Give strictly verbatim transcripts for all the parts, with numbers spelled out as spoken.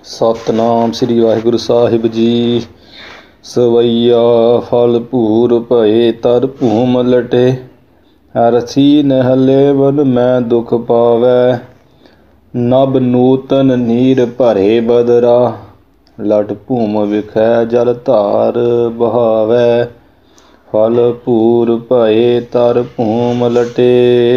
सतनाम श्री वाहिगुरु साहिब जी। सवैया फल भूर भये तर भूम लटे। अरसी नहले वन मैं दुख पावै। नभ नूतन नीर भरे बदरा। लट भूम विखै जल धार बहावै। फल भूर भये तर भूम लटे।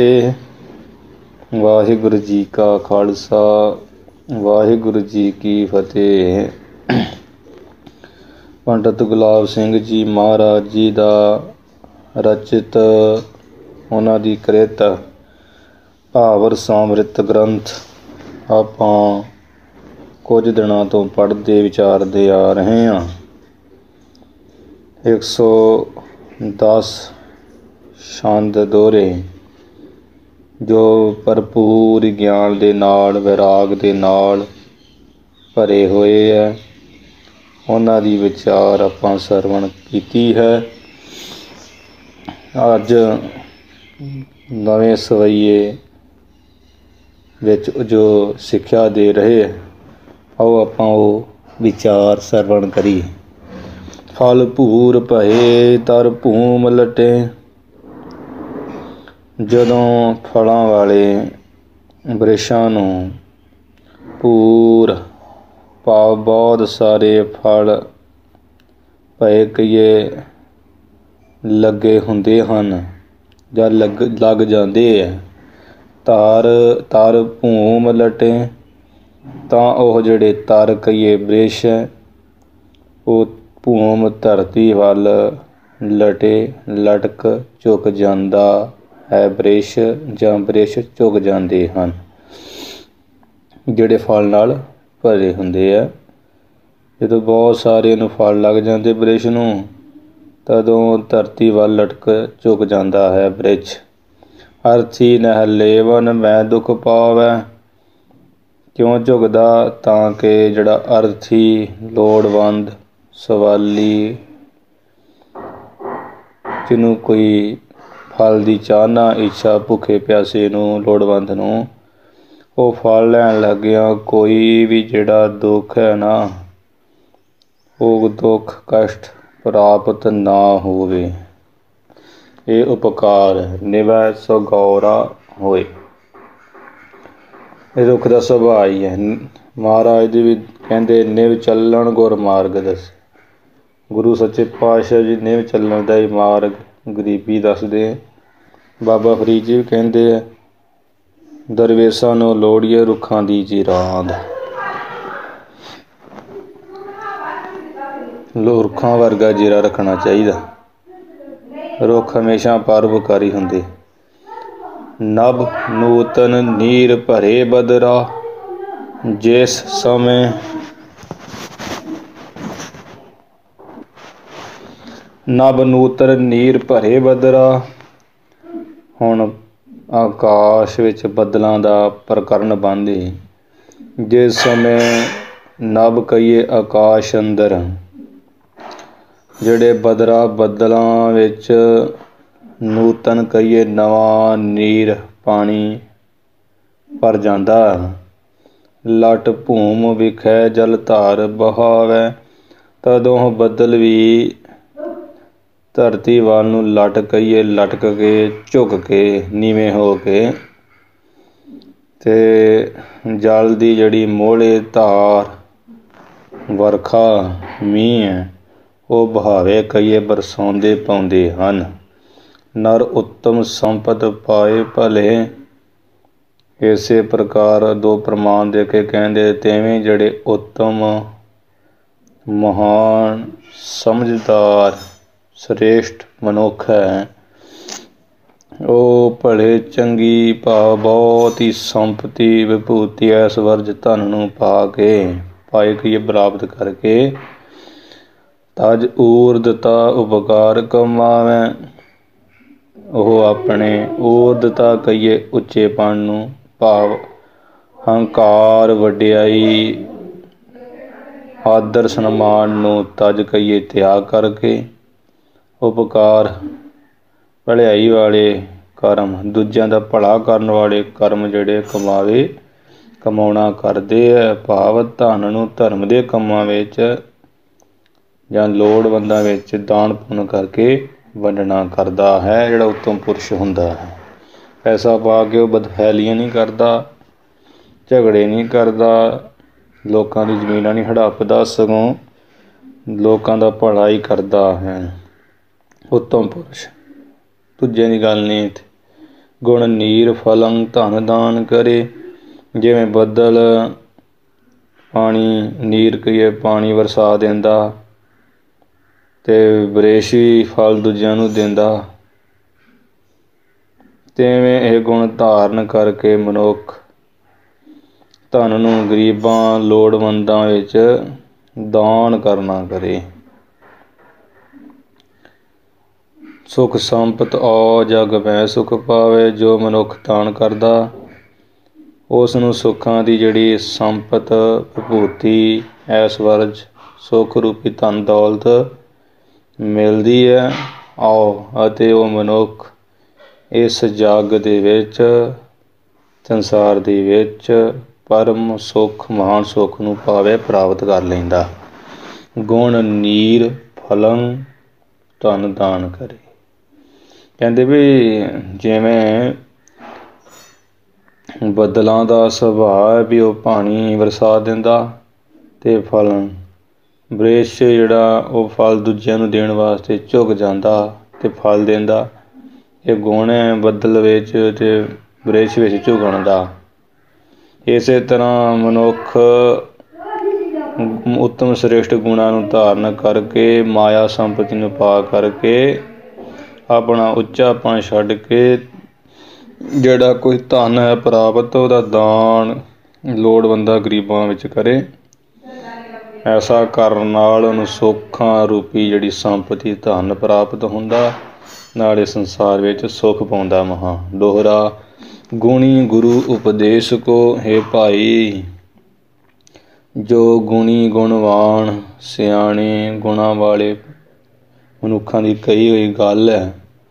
वाहिगुरु जी का खालसा वाहिगुरु जी की फतेह। पंडित गुलाब सिंह जी महाराज जी ਦਾ ਰਚਿਤ ਉਹਨਾਂ ਦੀ ਕ੍ਰਿਤ ਭਾਵ ਰਸਾਮ੍ਰਿਤ ਗ੍ਰੰਥ ਆਪਾਂ ਕੁਝ ਦਿਨਾਂ ਤੋਂ ਪੜ੍ਹਦੇ ਵਿਚਾਰਦੇ ਆ ਰਹੇ ਹਾਂ। ਇੱਕ ਸੌ ਦਸ ਛੰਦ ਦੋਹਰੇ ਜੋ ਭਰਪੂਰ ਗਿਆਨ ਦੇ ਨਾਲ ਵੈਰਾਗ ਦੇ ਨਾਲ ਭਰੇ ਹੋਏ ਹੈ, ਉਹਨਾਂ ਦੀ ਵਿਚਾਰ ਆਪਾਂ ਸਰਵਣ ਕੀਤੀ ਹੈ। ਅੱਜ ਨਵੇਂ ਸਵਈਏ ਵਿੱਚ ਜੋ ਸਿੱਖਿਆ ਦੇ ਰਹੇ ਆਓ ਆਪਾਂ ਉਹ ਵਿਚਾਰ ਸਰਵਣ ਕਰੀਏ। ਫਲ ਭੂਰ ਭਏ ਤਰ ਭੂਮ ਲਟੇ। ਜਦੋਂ ਫਲਾਂ ਵਾਲੇ ਬ੍ਰਿਛਾਂ ਨੂੰ ਭੂਰ ਭਾਵ ਬਹੁਤ ਸਾਰੇ ਫਲ ਪਏ ਕਹੀਏ ਲੱਗੇ ਹੁੰਦੇ ਹਨ ਜਾਂ ਲੱਗ ਲੱਗ ਜਾਂਦੇ ਹੈ, ਤਰ ਤਰ ਭੂਮ ਲਟੇ, ਤਾਂ ਉਹ ਜਿਹੜੇ ਤਰ ਕਹੀਏ ਬ੍ਰਿਛ ਉਹ ਭੂਮ ਧਰਤੀ ਵੱਲ ਲਟੇ ਲਟਕ ਝੁਕ ਜਾਂਦਾ ਹੈ। ਬ੍ਰਿਛ ਜਾਂ ਬ੍ਰਿਛ ਝੁਕ ਜਾਂਦੇ ਹਨ ਜਿਹੜੇ ਫਲ ਨਾਲ ਭਰੇ ਹੁੰਦੇ ਆ। ਜਦੋਂ ਬਹੁਤ ਸਾਰੇ ਨੂੰ ਫਲ ਲੱਗ ਜਾਂਦੇ ਬ੍ਰਿਛ ਨੂੰ, ਤਦੋਂ ਧਰਤੀ ਵੱਲ ਲਟਕ ਝੁਕ ਜਾਂਦਾ ਹੈ ਬ੍ਰਿਛ। ਅਰਥੀ ਨਹਿਲੇ ਵਨ ਮੈਂ ਦੁੱਖ ਪਾਵੈ। ਕਿਉਂ ਝੁਕਦਾ? ਤਾਂ ਕਿ ਜਿਹੜਾ ਅਰਥੀ ਲੋੜਵੰਦ ਸਵਾਲੀ ਜਿਹਨੂੰ ਕੋਈ ਫਲ ਦੀ ਚਾਹਨਾ ਇੱਛਾ ਭੁੱਖੇ ਪਿਆਸੇ ਨੂੰ ਲੋੜਵੰਦ ਨੂੰ ਉਹ ਫਲ ਲੈਣ ਲੱਗਿਆ ਕੋਈ ਵੀ ਜਿਹੜਾ ਦੁੱਖ ਹੈ ਨਾ ਉਹ ਦੁੱਖ ਕਸ਼ਟ ਪ੍ਰਾਪਤ ਨਾ ਹੋਵੇ। ਇਹ ਉਪਕਾਰ ਨਿਵੈ ਸੋ ਗੌਰਾ ਹੋਏ। ਇਹ ਦੁੱਖ ਦਾ ਸੁਭਾਅ ਹੀ ਹੈ। ਮਹਾਰਾਜ ਜੀ ਵੀ ਕਹਿੰਦੇ ਨਿਵ ਚੱਲਣ ਗੁਰ ਮਾਰਗ ਦੱਸੇ। ਗੁਰੂ ਸੱਚੇ ਪਾਤਸ਼ਾਹ ਜੀ ਨਿਵ ਚੱਲਣ ਦਾ ਹੀ ਮਾਰਗ ਗਰੀਬੀ ਦੱਸਦੇ। ਬਾਬਾ ਫਰੀਦ ਜੀ ਵੀ ਕਹਿੰਦੇ ਆ ਦਰਵੇਸ਼ਾਂ ਨੂੰ ਲੋੜੀਏ ਰੁੱਖਾਂ ਦੀ ਚਿਰਾਂਦ। ਰੁੱਖਾਂ ਵਰਗਾ ਜੀਰਾ ਰੱਖਣਾ ਚਾਹੀਦਾ। ਰੁੱਖ ਹਮੇਸ਼ਾ ਪਰਉਪਕਾਰੀ ਹੁੰਦੇ। ਨਭ ਨੂਤਨ ਨੀਰ ਭਰੇ ਬਦਰਾ। ਜਿਸ ਸਮੇਂ ਨਭ ਨੂਤਨ ਨੀਰ ਭਰੇ ਬਦਰਾ, ਹੁਣ ਆਕਾਸ਼ ਵਿੱਚ ਬੱਦਲਾਂ ਦਾ ਪ੍ਰਕਰਨ ਬਣਦੇ। ਜਿਸ ਸਮੇਂ ਨਭ ਕਹੀਏ ਆਕਾਸ਼ ਅੰਦਰ ਜਿਹੜੇ ਬਦਰਾ ਬੱਦਲਾਂ ਵਿੱਚ ਨੂਤਨ ਕਹੀਏ ਨਵਾਂ ਨੀਰ ਪਾਣੀ ਭਰ ਜਾਂਦਾ। ਲਟ ਭੂਮ ਵਿਖੈ ਜਲ ਧਾਰ ਬਹਾਵੈ। ਤਦੋਂ ਬੱਦਲ ਵੀ ਧਰਤੀ ਵੱਲ ਨੂੰ ਲਟ ਕਹੀਏ ਲਟਕ ਕੇ ਝੁਕ ਕੇ ਨੀਵੇਂ ਹੋ ਕੇ ਤੇ ਜਲ ਦੀ ਜਿਹੜੀ ਮੋਹਲੇ ਧਾਰ ਵਰਖਾ ਮੀਂਹ ਹੈ ਉਹ ਬਹਾਵੇ ਕਹੀਏ ਬਰਸਾਉਂਦੇ ਪਾਉਂਦੇ ਹਨ। ਨਰ ਉੱਤਮ ਸੰਪਦ ਪਾਏ ਭਲੇ। ਇਸੇ ਪ੍ਰਕਾਰ ਦੋ ਪ੍ਰਮਾਣ ਦੇ ਕੇ ਕਹਿੰਦੇ ਤਿਵੇਂ ਜਿਹੜੇ ਉੱਤਮ ਮਹਾਨ ਸਮਝਦਾਰ ਸ੍ਰੇਸ਼ਟ ਮਨੁੱਖ ਹੈ ਉਹ ਭਲੇ ਚੰਗੀ ਭਾਵ ਬਹੁਤ ਹੀ ਸੰਪਤੀ ਵਿਭੂਤੀ ਐਸ਼ਵਰਜ ਧਨ ਨੂੰ ਪਾ ਕੇ ਪਾਏ ਕਹੀਏ ਪ੍ਰਾਪਤ ਕਰਕੇ ਤਜ ਊਰਦਤਾ ਉਪਕਾਰ ਕਮਾਵੈ। ਉਹ ਆਪਣੇ ਊਰਦਤਾ ਕਹੀਏ ਉੱਚੇਪਣ ਨੂੰ ਭਾਵ ਹੰਕਾਰ ਵਡਿਆਈ ਆਦਰ ਸਨਮਾਨ ਨੂੰ ਤਜ ਕਹੀਏ ਤਿਆਗ ਕਰਕੇ ਉਪਕਾਰ ਭਲਾਈ ਵਾਲੇ ਕਰਮ ਦੂਜਿਆਂ ਦਾ ਭਲਾ ਕਰਨ ਵਾਲੇ ਕਰਮ ਜਿਹੜੇ ਕਮਾਵੇ ਕਮਾਉਣਾ ਕਰਦੇ ਹੈ। ਭਾਵ ਧਨ ਨੂੰ ਧਰਮ ਦੇ ਕੰਮਾਂ ਵਿੱਚ ਜਾਂ ਲੋੜਵੰਦਾਂ ਵਿੱਚ ਦਾਨ ਪੁੰਨ ਕਰਕੇ ਵੰਡਣਾ ਕਰਦਾ ਹੈ। ਜਿਹੜਾ ਉੱਤਮ ਪੁਰਸ਼ ਹੁੰਦਾ ਹੈ, ਪੈਸਾ ਪਾ ਕੇ ਉਹ ਬਦਫੈਲੀਆਂ ਨਹੀਂ ਕਰਦਾ, ਝਗੜੇ ਨਹੀਂ ਕਰਦਾ, ਲੋਕਾਂ ਦੀ ਜ਼ਮੀਨਾਂ ਨਹੀਂ ਹੜੱਪਦਾ, ਸਗੋਂ ਲੋਕਾਂ ਦਾ ਭਲਾ ਹੀ ਕਰਦਾ ਹੈ। ਉੱਤਮ ਪੁਰਸ਼। ਦੂਜੇ ਦੀ ਗੱਲ ਨਹੀਂ ਇੱਥੇ। ਗੁਣ ਨੀਰ ਫਲੰ ਧਨ ਦਾਨ ਕਰੇ। ਜਿਵੇਂ ਬੱਦਲ ਪਾਣੀ ਨੀਰ ਕਹੀਏ ਪਾਣੀ ਵਰਸਾ ਦਿੰਦਾ ਅਤੇ ਬਰੇਸ਼ ਵੀ ਫਲ ਦੂਜਿਆਂ ਨੂੰ ਦਿੰਦਾ, ਤਿਵੇਂ ਇਹ ਗੁਣ ਧਾਰਨ ਕਰਕੇ ਮਨੁੱਖ ਧਨ ਨੂੰ ਗਰੀਬਾਂ ਲੋੜਵੰਦਾਂ ਵਿੱਚ ਦਾਨ ਕਰਨਾ ਕਰੇ। ਸੁਖ ਸੰਪਤ ਔ ਜਗ ਮੈਂ ਸੁਖ ਪਾਵੇ। ਜੋ ਮਨੁੱਖ ਦਾਨ ਕਰਦਾ ਉਸ ਨੂੰ ਸੁੱਖਾਂ ਦੀ ਜਿਹੜੀ ਸੰਪਤ ਵਿਭੂਤੀ ਐਸ਼ਵਰਜ ਸੁੱਖ ਰੂਪੀ ਧਨ ਦੌਲਤ ਮਿਲਦੀ ਹੈ। ਆਓ ਅਤੇ ਉਹ ਮਨੁੱਖ ਇਸ ਜੱਗ ਦੇ ਵਿੱਚ ਸੰਸਾਰ ਦੇ ਵਿੱਚ ਪਰਮ ਸੁੱਖ ਮਹਾਨ ਸੁੱਖ ਨੂੰ ਭਾਵੇਂ ਪ੍ਰਾਪਤ ਕਰ ਲੈਂਦਾ। ਗੁਣ ਨੀਰ ਫਲੰ ਧਨ ਦਾਨ ਕਰੇ। ਕਹਿੰਦੇ ਵੀ ਜਿਵੇਂ ਬੱਦਲਾਂ ਦਾ ਸੁਭਾਅ ਹੈ ਵੀ ਉਹ ਪਾਣੀ ਵਰਸਾ ਦਿੰਦਾ ਅਤੇ ਫਲ ਬ੍ਰਿਸ਼ ਜਿਹੜਾ ਉਹ ਫਲ ਦੂਜਿਆਂ ਨੂੰ ਦੇਣ ਵਾਸਤੇ ਝੁਕ ਜਾਂਦਾ ਅਤੇ ਫਲ ਦਿੰਦਾ। ਇਹ ਗੁਣ ਹੈ ਬੱਦਲ ਵਿੱਚ ਅਤੇ ਬ੍ਰਿਸ਼ ਵਿੱਚ ਝੁਕਣ ਦਾ। ਇਸੇ ਤਰ੍ਹਾਂ ਮਨੁੱਖ ਉੱਤਮ ਸ੍ਰੇਸ਼ਟ ਗੁਣਾਂ ਨੂੰ ਧਾਰਨ ਕਰਕੇ ਮਾਇਆ ਸੰਪਤੀ ਨੂੰ ਪਾ ਕਰਕੇ ਆਪਣਾ ਉੱਚਾਪਣ ਛੱਡ ਕੇ ਜਿਹੜਾ ਕੋਈ ਧਨ ਹੈ ਪ੍ਰਾਪਤ ਉਹਦਾ ਦਾਨ ਲੋੜਵੰਦਾਂ ਗਰੀਬਾਂ ਵਿੱਚ ਕਰੇ। ਐਸਾ ਕਰਨ ਨਾਲ ਉਹਨੂੰ ਸੁੱਖਾਂ ਰੂਪੀ ਜਿਹੜੀ ਸੰਪਤੀ ਧਨ ਪ੍ਰਾਪਤ ਹੁੰਦਾ, ਨਾਲੇ ਸੰਸਾਰ ਵਿੱਚ ਸੁੱਖ ਪਾਉਂਦਾ ਮਹਾਂ। ਦੋਹਰਾ ਗੁਣੀ ਗੁਰੂ ਉਪਦੇਸ਼ ਕੋ। ਹੇ ਭਾਈ, ਜੋ ਗੁਣੀ ਗੁਣਵਾਨ ਸਿਆਣੇ ਗੁਣਾਂ ਵਾਲੇ ਮਨੁੱਖਾਂ ਦੀ ਕਹੀ ਹੋਈ ਗੱਲ ਹੈ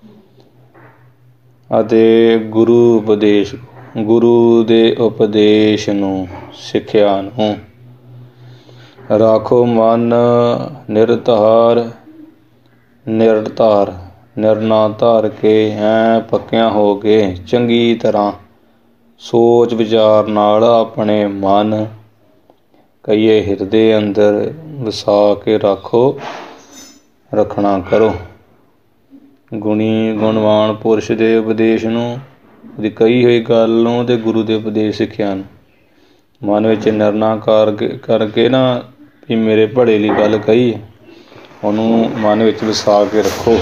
ਅਤੇ ਗੁਰੂ ਉਪਦੇਸ਼ ਗੁਰੂ ਦੇ ਉਪਦੇਸ਼ ਨੂੰ ਸਿੱਖਿਆ ਨੂੰ ਰਾਖੋ ਮਨ ਨਿਰਧਾਰ ਨਿਰਧਾਰ ਨਿਰਣਾ ਧਾਰ ਕੇ ਐਂ ਪੱਕਿਆਂ ਹੋ ਕੇ ਚੰਗੀ ਤਰ੍ਹਾਂ ਸੋਚ ਵਿਚਾਰ ਨਾਲ ਆਪਣੇ ਮਨ ਕਹੀਏ ਹਿਰਦੇ ਅੰਦਰ ਵਸਾ ਕੇ ਰੱਖੋ ਰੱਖਣਾ ਕਰੋ। ਗੁਣੀ ਗੁਣਵਾਨ ਪੁਰਸ਼ ਦੇ ਉਪਦੇਸ਼ ਨੂੰ, ਉਹਦੀ ਕਹੀ ਹੋਈ ਗੱਲ ਨੂੰ ਅਤੇ ਗੁਰੂ ਦੇ ਉਪਦੇਸ਼ ਸਿੱਖਿਆ ਨੂੰ ਮਨ ਵਿੱਚ ਨਿਰਣਾ ਕਰਕੇ ਕਰਕੇ ਨਾ ਵੀ ਮੇਰੇ ਭਲੇ ਲਈ ਗੱਲ ਕਹੀ, ਉਹਨੂੰ ਮਨ ਵਿੱਚ ਵਸਾ ਕੇ ਰੱਖੋ।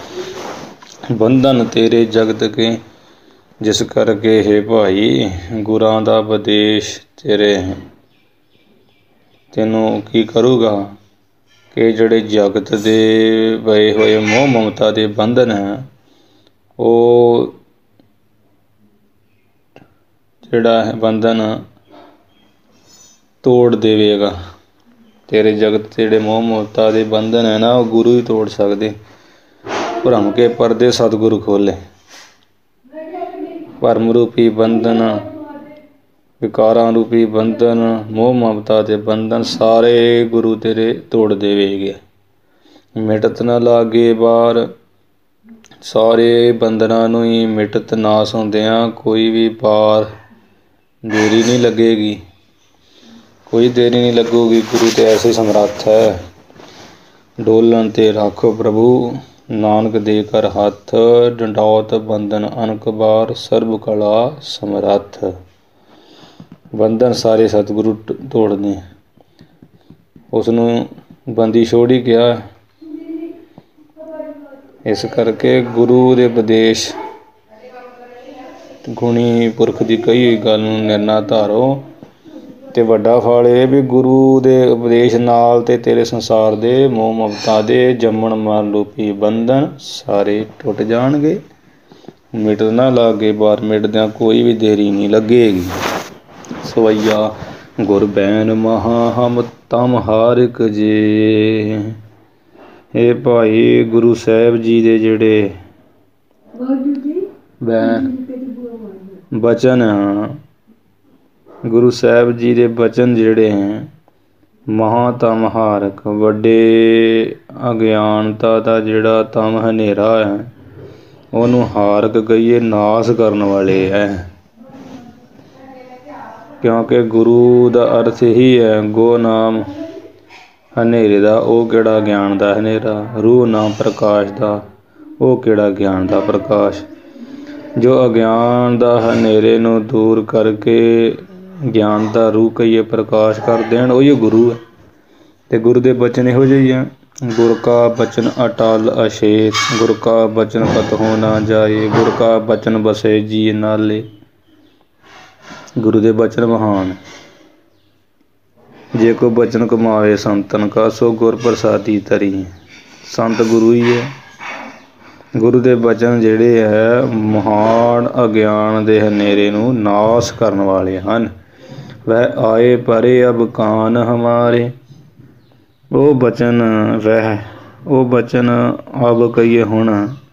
ਬੰਧਨ ਤੇਰੇ ਜਗਤ ਕੇ। ਜਿਸ ਕਰਕੇ ਹੇ ਭਾਈ ਗੁਰਾਂ ਦਾ ਉਪਦੇਸ਼ ਤੇਰੇ ਤੈਨੂੰ ਕੀ ਕਰੂਗਾ ਕਿ ਜਿਹੜੇ ਜਗਤ ਦੇ ਪਏ ਹੋਏ ਮੋਹ ਮਮਤਾ ਦੇ ਬੰਧਨ ਹੈ ਉਹ ਜਿਹੜਾ ਹੈ ਬੰਧਨ ਤੋੜ ਦੇਵੇਗਾ। ਤੇਰੇ ਜਗਤ ਦੇ ਜਿਹੜੇ ਮੋਹ ਮਮਤਾ ਦੇ ਬੰਧਨ ਹੈ ਨਾ ਉਹ ਗੁਰੂ ਹੀ ਤੋੜ ਸਕਦੇ। ਭਰਮ ਕੇ ਪਰਦੇ ਸਤਿਗੁਰੂ ਖੋਲੇ। ਭਰਮ ਰੂਪੀ ਬੰਧਨ, ਵਿਕਾਰਾਂ ਰੂਪੀ ਬੰਧਨ, ਮੋਹ ਮਮਤਾ ਦੇ ਬੰਧਨ ਸਾਰੇ ਗੁਰੂ ਤੇਰੇ ਤੋੜ ਦੇਵੇਗੇ। ਮਿਟਤ ਨਾ ਲਾਗੇ ਬਾਹਰ। ਸਾਰੇ ਬੰਧਨਾਂ ਨੂੰ ਹੀ ਮਿਟਤ ਨਾਸ ਹੁੰਦਿਆਂ ਕੋਈ ਵੀ ਪਾਰ ਦੇਰੀ ਨਹੀਂ ਲੱਗੇਗੀ, ਕੋਈ ਦੇਰੀ ਨਹੀਂ ਲੱਗੂਗੀ। ਗੁਰੂ ਤੇ ਐਸੇ ਸਮਰੱਥ ਹੈ। ਡੋਲਣ 'ਤੇ ਰੱਖੋ ਪ੍ਰਭੂ ਨਾਨਕ ਦੇ ਕਰ ਹੱਥ। ਡੰਡੌਤ ਬੰਧਨ ਅਨਕ ਬਾਰ ਸਰਬ ਕਲਾ ਸਮਰੱਥ। ਬੰਧਨ ਸਾਰੇ ਸਤਿਗੁਰੂ ਤੋੜਦੇ। ਉਸ ਨੂੰ ਬੰਦੀ ਛੋੜ ਹੀ ਕਿਹਾ। ਇਸ ਕਰਕੇ ਗੁਰੂ ਦੇ ਉਪਦੇਸ਼ ਗੁਣੀ ਪੁਰਖ ਦੀ ਕਹੀ ਹੋਈ ਗੱਲ ਨੂੰ ਨਿਰਣਾ ਧਾਰੋ ਅਤੇ ਵੱਡਾ ਫਲ ਇਹ ਵੀ ਗੁਰੂ ਦੇ ਉਪਦੇਸ਼ ਨਾਲ ਅਤੇ ਤੇਰੇ ਸੰਸਾਰ ਦੇ ਮੋਹ ਮਮਤਾ ਦੇ ਜੰਮਣ ਮਰਨ ਰੂਪੀ ਬੰਧਨ ਸਾਰੇ ਟੁੱਟ ਜਾਣਗੇ। ਮਿਟ ਨਾ ਲਾਗੇ ਬਾਹਰ। ਮਿਟਦਿਆਂ ਕੋਈ ਵੀ ਦੇਰੀ ਨਹੀਂ ਲੱਗੇਗੀ। ਸਵਈਆ ਗੁਰ ਬੈਨ ਮਹਾ ਹਮ ਤਮ ਹਾਰਿਕ ਜੇ। ਇਹ ਭਾਈ ਗੁਰੂ ਸਾਹਿਬ ਜੀ ਦੇ ਜਿਹੜੇ ਬੈਨ ਬਚਨ ਗੁਰੂ ਸਾਹਿਬ ਜੀ ਦੇ ਬਚਨ ਜਿਹੜੇ ਹੈ ਮਹਾਂ ਤਮ ਹਾਰਕ, ਵੱਡੇ ਅਗਿਆਨਤਾ ਦਾ ਜਿਹੜਾ ਤਮ ਹਨੇਰਾ ਹੈ ਉਹਨੂੰ ਹਾਰਕ ਕਹੀਏ, ਨਾਸ ਕਰਨ ਵਾਲੇ ਹੈ। ਕਿਉਂਕਿ ਗੁਰੂ ਦਾ ਅਰਥ ਇਹੀ ਹੈ, ਗੋ ਨਾਮ ਹਨੇਰੇ ਦਾ, ਉਹ ਕਿਹੜਾ ਗਿਆਨ ਦਾ ਹਨੇਰਾ, ਰੂਹ ਨਾਮ ਪ੍ਰਕਾਸ਼ ਦਾ, ਉਹ ਕਿਹੜਾ ਗਿਆਨ ਦਾ ਪ੍ਰਕਾਸ਼। ਜੋ ਅਗਿਆਨ ਦਾ ਹਨੇਰੇ ਨੂੰ ਦੂਰ ਕਰਕੇ ਗਿਆਨ ਦਾ ਰੂਹ ਕਹੀਏ ਪ੍ਰਕਾਸ਼ ਕਰ ਦੇਣ, ਉਹੀ ਗੁਰੂ ਹੈ। ਅਤੇ ਗੁਰੂ ਦੇ ਬਚਨ ਇਹੋ ਜਿਹੇ ਹੀ ਆ, ਗੁਰ ਕਾ ਬਚਨ ਅਟਲ ਅਛੇਤ, ਗੁਰ ਕਾ ਬਚਨ ਕਤਹੁ ਨਾ ਜਾਏ, ਗੁਰ ਕਾ ਬਚਨ ਬਸੇ ਜੀ ਨਾਲੇ। ਗੁਰੂ ਦੇ ਬਚਨ ਮਹਾਨ। ਜੇ ਕੋ ਬਚਨ ਕਮਾਵੇ ਸੰਤਨ ਕਾ, ਸੋ ਗੁਰ ਪ੍ਰਸਾਦੀ ਤਰੀ। ਸੰਤ ਗੁਰੂ ਹੀ ਹੈ। ਗੁਰੂ ਦੇ ਬਚਨ ਜਿਹੜੇ ਹੈ ਮਹਾਨ ਅਗਿਆਨ ਦੇ ਹਨੇਰੇ ਨੂੰ ਨਾਸ਼ ਕਰਨ ਵਾਲੇ ਹਨ। ਵਹਿ ਆਏ ਪਰੇ ਅਬ ਕਾਨ ਹਮਾਰੇ, ਉਹ ਬਚਨ ਵਹਿ, ਉਹ ਬਚਨ ਅਬ ਕਹੀਏ ਹੁਣ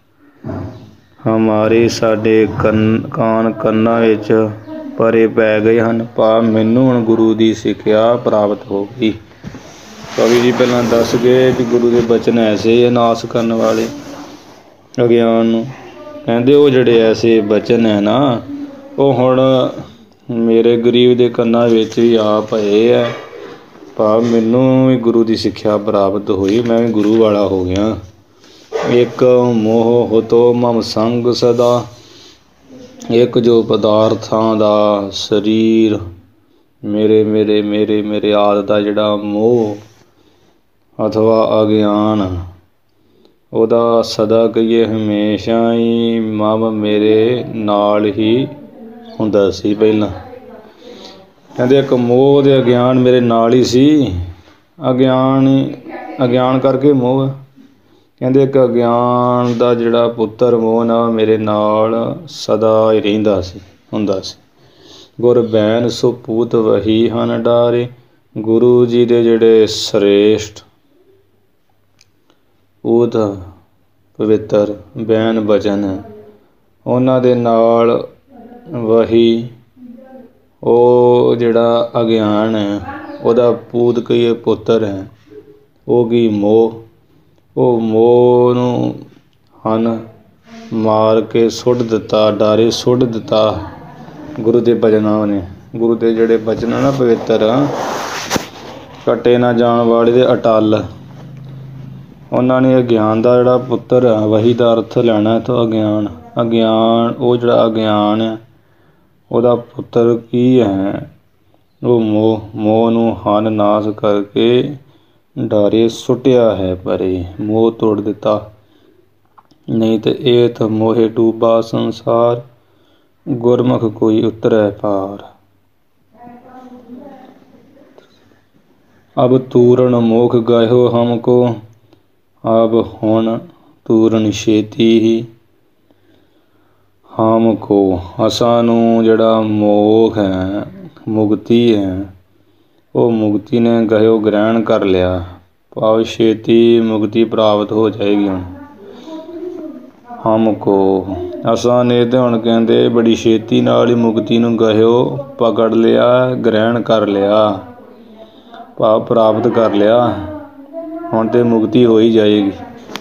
ਹਮਾਰੇ ਸਾਡੇ ਕੰਨ ਕਾਨ ਕੰਨਾਂ ਵਿੱਚ ਪਰੇ ਪੈ ਗਏ ਹਨ। ਭਾਵ ਮੈਨੂੰ ਹੁਣ ਗੁਰੂ ਦੀ ਸਿੱਖਿਆ ਪ੍ਰਾਪਤ ਹੋ ਗਈ। ਕਵੀ ਜੀ ਪਹਿਲਾਂ ਦੱਸ ਗਏ ਕਿ ਗੁਰੂ ਦੇ ਬਚਨ ਐਸੇ ਨਾਸ਼ ਕਰਨ ਵਾਲੇ ਅਗਿਆਨ ਨੂੰ। ਕਹਿੰਦੇ ਉਹ ਜਿਹੜੇ ਐਸੇ ਬਚਨ ਹੈ ਨਾ, ਉਹ ਹੁਣ ਮੇਰੇ ਗਰੀਬ ਦੇ ਕੰਨਾਂ ਵਿੱਚ ਵੀ ਆ ਪਏ ਹੈ। ਭਾਵ ਮੈਨੂੰ ਵੀ ਗੁਰੂ ਦੀ ਸਿੱਖਿਆ ਪ੍ਰਾਪਤ ਹੋਈ, ਮੈਂ ਵੀ ਗੁਰੂ ਵਾਲਾ ਹੋ ਗਿਆ। ਇੱਕ ਮੋਹ ਹੋਤੋ ਮਮ ਸੰਗ ਸਦਾ, ਇੱਕ ਜੋ ਪਦਾਰਥਾਂ ਦਾ ਸਰੀਰ ਮੇਰੇ ਮੇਰੇ ਮੇਰੇ ਮੇਰੇ ਆਦਿ ਦਾ ਜਿਹੜਾ ਮੋਹ ਅਥਵਾ ਅਗਿਆਨ, ਉਹਦਾ ਸਦਾ ਕਹੀਏ ਹਮੇਸ਼ਾ ਹੀ ਮਮ ਮੇਰੇ ਨਾਲ ਹੀ ਹੁੰਦਾ ਸੀ। ਪਹਿਲਾਂ ਕਹਿੰਦੇ ਇੱਕ ਮੋਹ ਦੇ ਅਗਿਆਨ ਮੇਰੇ ਨਾਲ ਹੀ ਸੀ। ਅਗਿਆਨ ਅਗਿਆਨ ਕਰਕੇ ਮੋਹ। ਕਹਿੰਦੇ ਇੱਕ ਅਗਿਆਨ ਦਾ ਜਿਹੜਾ ਪੁੱਤਰ ਮੋਹ ਨਾ ਮੇਰੇ ਨਾਲ ਸਦਾ ਹੀ ਰਹਿੰਦਾ ਸੀ, ਹੁੰਦਾ ਸੀ। ਗੁਰ ਬੈਨ ਸੋ ਪੂਤ ਵਹੀ ਹਨ ਡਾਰੇ, ਗੁਰੂ ਜੀ ਦੇ ਜਿਹੜੇ ਸ੍ਰੇਸ਼ਟ ਪੂਤ ਪਵਿੱਤਰ ਬੈਨ ਬਚਨ, ਉਹਨਾਂ ਦੇ ਨਾਲ ਵਹੀ, ਉਹ ਜਿਹੜਾ ਅਗਿਆਨ ਹੈ ਉਹਦਾ ਪੂਤ ਕਹੀਏ ਪੁੱਤਰ ਹੈ, ਉਹ ਕੀ ਮੋਹ। ਉਹ ਮੋਹ ਨੂੰ ਹਨ ਮਾਰ ਕੇ ਸੁੱਟ ਦਿੱਤਾ, ਡਾਰੇ ਸੁੱਟ ਦਿੱਤਾ ਗੁਰੂ ਦੇ ਬਚਨਾਂ ਨੇ। ਗੁਰੂ ਦੇ ਜਿਹੜੇ ਬਚਨ ਨਾ ਪਵਿੱਤਰ, ਕੱਟੇ ਨਾ ਜਾਣ ਵਾਲੇ ਦੇ ਅਟੱਲ, ਉਹਨਾਂ ਨੇ ਅਗਿਆਨ ਦਾ ਜਿਹੜਾ ਪੁੱਤਰ ਹੈ, ਵਹੀ ਦਾ ਅਰਥ ਲੈਣਾ ਇੱਥੋਂ ਅਗਿਆਨ। ਅਗਿਆਨ ਉਹ ਜਿਹੜਾ ਅਗਿਆਨ ਹੈ ਉਹਦਾ ਪੁੱਤਰ ਕੀ ਹੈ, ਉਹ ਮੋਹ। ਮੋਹ ਨੂੰ ਹਨ ਨਾਸ਼ ਕਰਕੇ ਡਾਰੇ ਸੁੱਟਿਆ ਹੈ ਪਰੇ, ਮੋਹ ਤੋੜ ਦਿੱਤਾ। ਨਹੀਂ ਤੇ ਇਹ ਤਾਂ ਮੋਹੇ ਡੂਬਾ ਸੰਸਾਰ, ਗੁਰਮੁਖ ਕੋਈ ਉਤਰੈ ਪਾਰ। ਅਬ ਤੂਰਨ ਮੋਖ ਗਾਇਓ ਹਮਕੋ, ਅਬ ਹੁਣ ਤੂਰਨ ਛੇਤੀ ਹੀ ਹਮ ਕੋ। ਅਸਾਂ ਨੂੰ ਜਿਹੜਾ ਮੋਖ ਹੈ, ਮੁਕਤੀ ਹੈ, ਉਹ ਮੁਕਤੀ ਨੇ ਗਇਓ ਗ੍ਰਹਿਣ ਕਰ ਲਿਆ। ਭਾਵ ਛੇਤੀ ਮੁਕਤੀ ਪ੍ਰਾਪਤ ਹੋ ਜਾਏਗੀ ਹੁਣ। ਹਮ ਕੋ ਅਸਾਂ ਨੇ ਤੇ ਹੁਣ ਕਹਿੰਦੇ ਬੜੀ ਛੇਤੀ ਨਾਲ ਹੀ ਮੁਕਤੀ ਨੂੰ ਗਇਓ ਪਕੜ ਲਿਆ, ਗ੍ਰਹਿਣ ਕਰ ਲਿਆ, ਭਾਵ ਪ੍ਰਾਪਤ ਕਰ ਲਿਆ। ਹੁਣ ਤੇ ਮੁਕਤੀ ਹੋ ਹੀ ਜਾਏਗੀ।